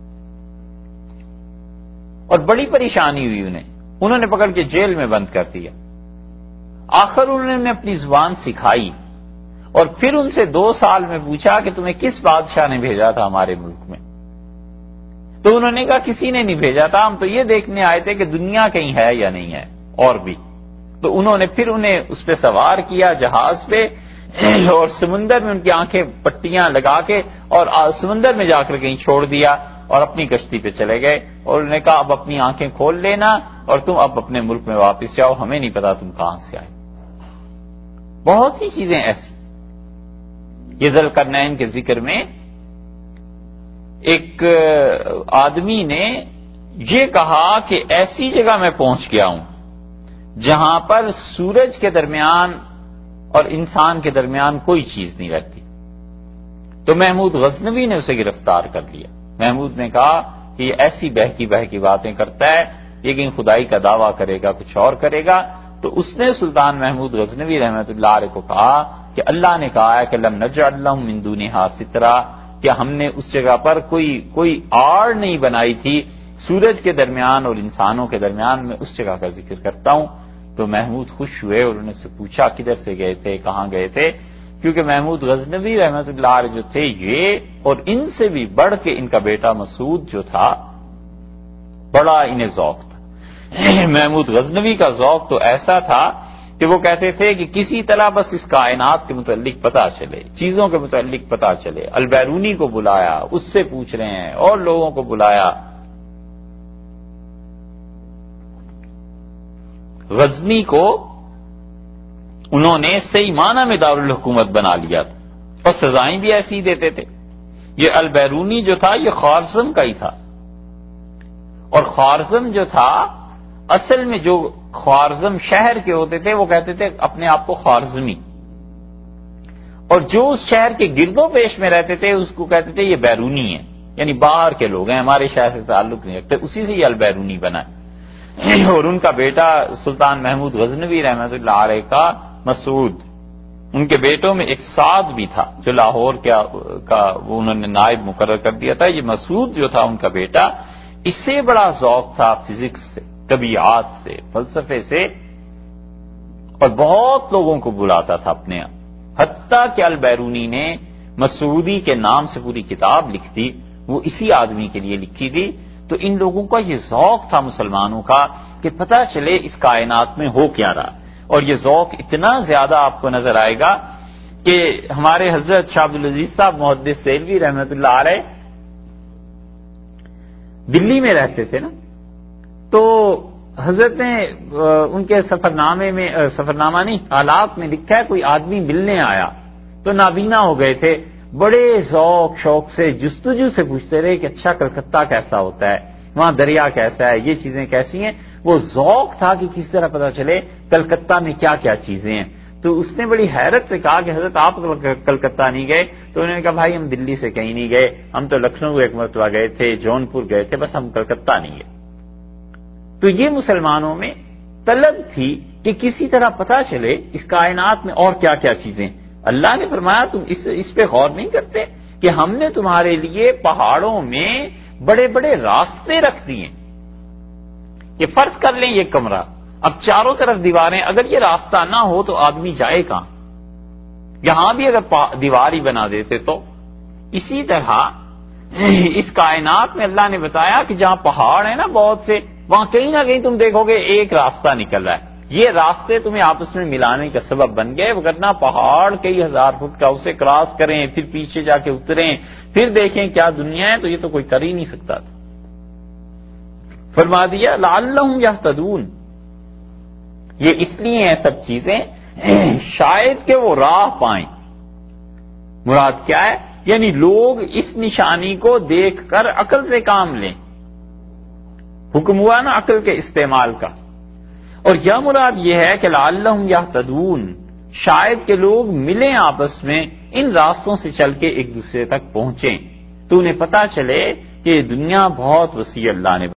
اور بڑی پریشانی ہوئی انہوں نے پکڑ کے جیل میں بند کر دیا۔ آخر انہوں نے اپنی زبان سکھائی، اور پھر ان سے 2 سال میں پوچھا کہ تمہیں کس بادشاہ نے بھیجا تھا ہمارے ملک میں؟ تو انہوں نے کہا کسی نے نہیں بھیجا تھا، ہم تو یہ دیکھنے آئے تھے کہ دنیا کہیں ہے یا نہیں ہے، اور بھی۔ تو انہوں نے پھر انہیں اس پہ سوار کیا جہاز پہ، اور سمندر میں ان کی آنکھیں پٹیاں لگا کے اور سمندر میں جا کر کہیں چھوڑ دیا، اور اپنی کشتی پہ چلے گئے، اور انہوں نے کہا اب اپنی آنکھیں کھول لینا اور تم اب اپنے ملک میں واپس جاؤ، ہمیں نہیں پتا تم کہاں سے آئے۔ بہت سی چیزیں ایسی۔ یہ ذوالقرنین کے ذکر میں ایک آدمی نے یہ کہا کہ ایسی جگہ میں پہنچ گیا ہوں جہاں پر سورج کے درمیان اور انسان کے درمیان کوئی چیز نہیں رہتی۔ تو محمود غزنوی نے اسے گرفتار کر لیا۔ محمود نے کہا کہ یہ ایسی بہکی بہکی باتیں کرتا ہے، لیکن خدائی کا دعویٰ کرے گا کچھ اور کرے گا۔ تو اس نے سلطان محمود غزنوی رحمۃ اللہ علیہ کو کہا کہ اللہ نے کہا ہے کہ لم نجعل لهم من دونها سترا، کہ ہم نے اس جگہ پر کوئی آڑ نہیں بنائی تھی سورج کے درمیان اور انسانوں کے درمیان، میں اس جگہ کا ذکر کرتا ہوں۔ تو محمود خوش ہوئے اور انہوں سے پوچھا کدھر سے گئے تھے، کہاں گئے تھے؟ کیونکہ محمود غزنوی رحمۃ اللہ علیہ جو تھے یہ، اور ان سے بھی بڑھ کے ان کا بیٹا مسعود جو تھا، بڑا انہیں ذوق تھا۔ محمود غزنوی کا ذوق تو ایسا تھا کہ وہ کہتے تھے کہ کسی طرح بس اس کائنات کے متعلق پتہ چلے، چیزوں کے متعلق پتہ چلے۔ البیرونی کو بلایا، اس سے پوچھ رہے ہیں، اور لوگوں کو بلایا۔ غزنی کو انہوں نے صحیح معنی میں دارالحکومت بنا لیا تھا، اور سزائیں بھی ایسی ہی دیتے تھے۔ یہ البیرونی جو تھا یہ خوارزم کا ہی تھا، اور خوارزم جو تھا اصل میں جو خوارزم شہر کے ہوتے تھے وہ کہتے تھے اپنے آپ کو خوارزمی، اور جو اس شہر کے گرد و پیش میں رہتے تھے اس کو کہتے تھے یہ بیرونی ہے، یعنی باہر کے لوگ ہیں، ہمارے شہر سے تعلق نہیں رکھتے۔ اسی سے یہ البیرونی بنا ہے۔ اور ان کا بیٹا سلطان محمود غزنوی رحمۃ اللہ علیہ کا مسعود، ان کے بیٹوں میں ایک سعد بھی تھا جو لاہور کا وہ انہوں نے نائب مقرر کر دیا تھا۔ یہ مسعود جو تھا ان کا بیٹا، اس سے بڑا ذوق تھا فزکس سے، طبیعات سے، فلسفے سے، اور بہت لوگوں کو بلاتا تھا اپنے یہاں۔ حتیٰ کہ البیرونی نے مسعودی کے نام سے پوری کتاب لکھ دی، وہ اسی آدمی کے لیے لکھی تھی۔ تو ان لوگوں کا یہ ذوق تھا مسلمانوں کا کہ پتہ چلے اس کائنات میں ہو کیا رہا، اور یہ ذوق اتنا زیادہ آپ کو نظر آئے گا کہ ہمارے حضرت شاہ عبدالعزیز صاحب محدث دہلوی رحمۃ اللہ علیہ دلی میں رہتے تھے نا، تو حضرت نے ان کے سفرنامہ نہیں حالات میں لکھا ہے، کوئی آدمی ملنے آیا تو نابینا ہو گئے تھے، بڑے ذوق شوق سے جستجو سے پوچھتے رہے کہ اچھا کلکتہ کیسا ہوتا ہے، وہاں دریا کیسا ہے، یہ چیزیں کیسی ہیں۔ وہ ذوق تھا کہ کس طرح پتہ چلے کلکتہ میں کیا کیا چیزیں ہیں۔ تو اس نے بڑی حیرت سے کہا کہ حضرت آپ کلکتہ نہیں گئے؟ تو انہوں نے کہا بھائی ہم دلی سے کہیں نہیں گئے، ہم تو لکھنؤ ایک مرتبہ گئے تھے، جونپور گئے تھے، بس ہم کلکتہ نہیں گئے۔ تو یہ مسلمانوں میں طلب تھی کہ کسی طرح پتہ چلے اس کائنات میں اور کیا کیا چیزیں۔ اللہ نے فرمایا تم اس پہ غور نہیں کرتے کہ ہم نے تمہارے لیے پہاڑوں میں بڑے بڑے راستے رکھ دیے۔ یہ فرض کر لیں یہ کمرہ، اب چاروں طرف دیواریں، اگر یہ راستہ نہ ہو تو آدمی جائے کہاں؟ یہاں بھی اگر دیوار ہی بنا دیتے تو۔ اسی طرح اس کائنات میں اللہ نے بتایا کہ جہاں پہاڑ ہیں نا بہت سے، وہاں کہیں نہ کہیں تم دیکھو گے ایک راستہ نکل رہا ہے، یہ راستے تمہیں آپس میں ملانے کا سبب بن گئے، وگرنہ پہاڑ کئی ہزار فٹ کا، اسے کراس کریں پھر پیچھے جا کے اتریں پھر دیکھیں کیا دنیا ہے، تو یہ تو کوئی کر ہی نہیں سکتا تھا۔ فرما دیا لعلہم یہتدون، یہ اس لیے ہیں سب چیزیں شاید کہ وہ راہ پائیں۔ مراد کیا ہے؟ یعنی لوگ اس نشانی کو دیکھ کر عقل سے کام لیں۔ حکم ہوا نا عقل کے استعمال کا، اور یہ مراد یہ ہے کہ لعلہم یہتدون، شاید کہ لوگ ملیں آپس میں، ان راستوں سے چل کے ایک دوسرے تک پہنچیں، تو انہیں پتہ چلے کہ یہ دنیا بہت وسیع اللہ نے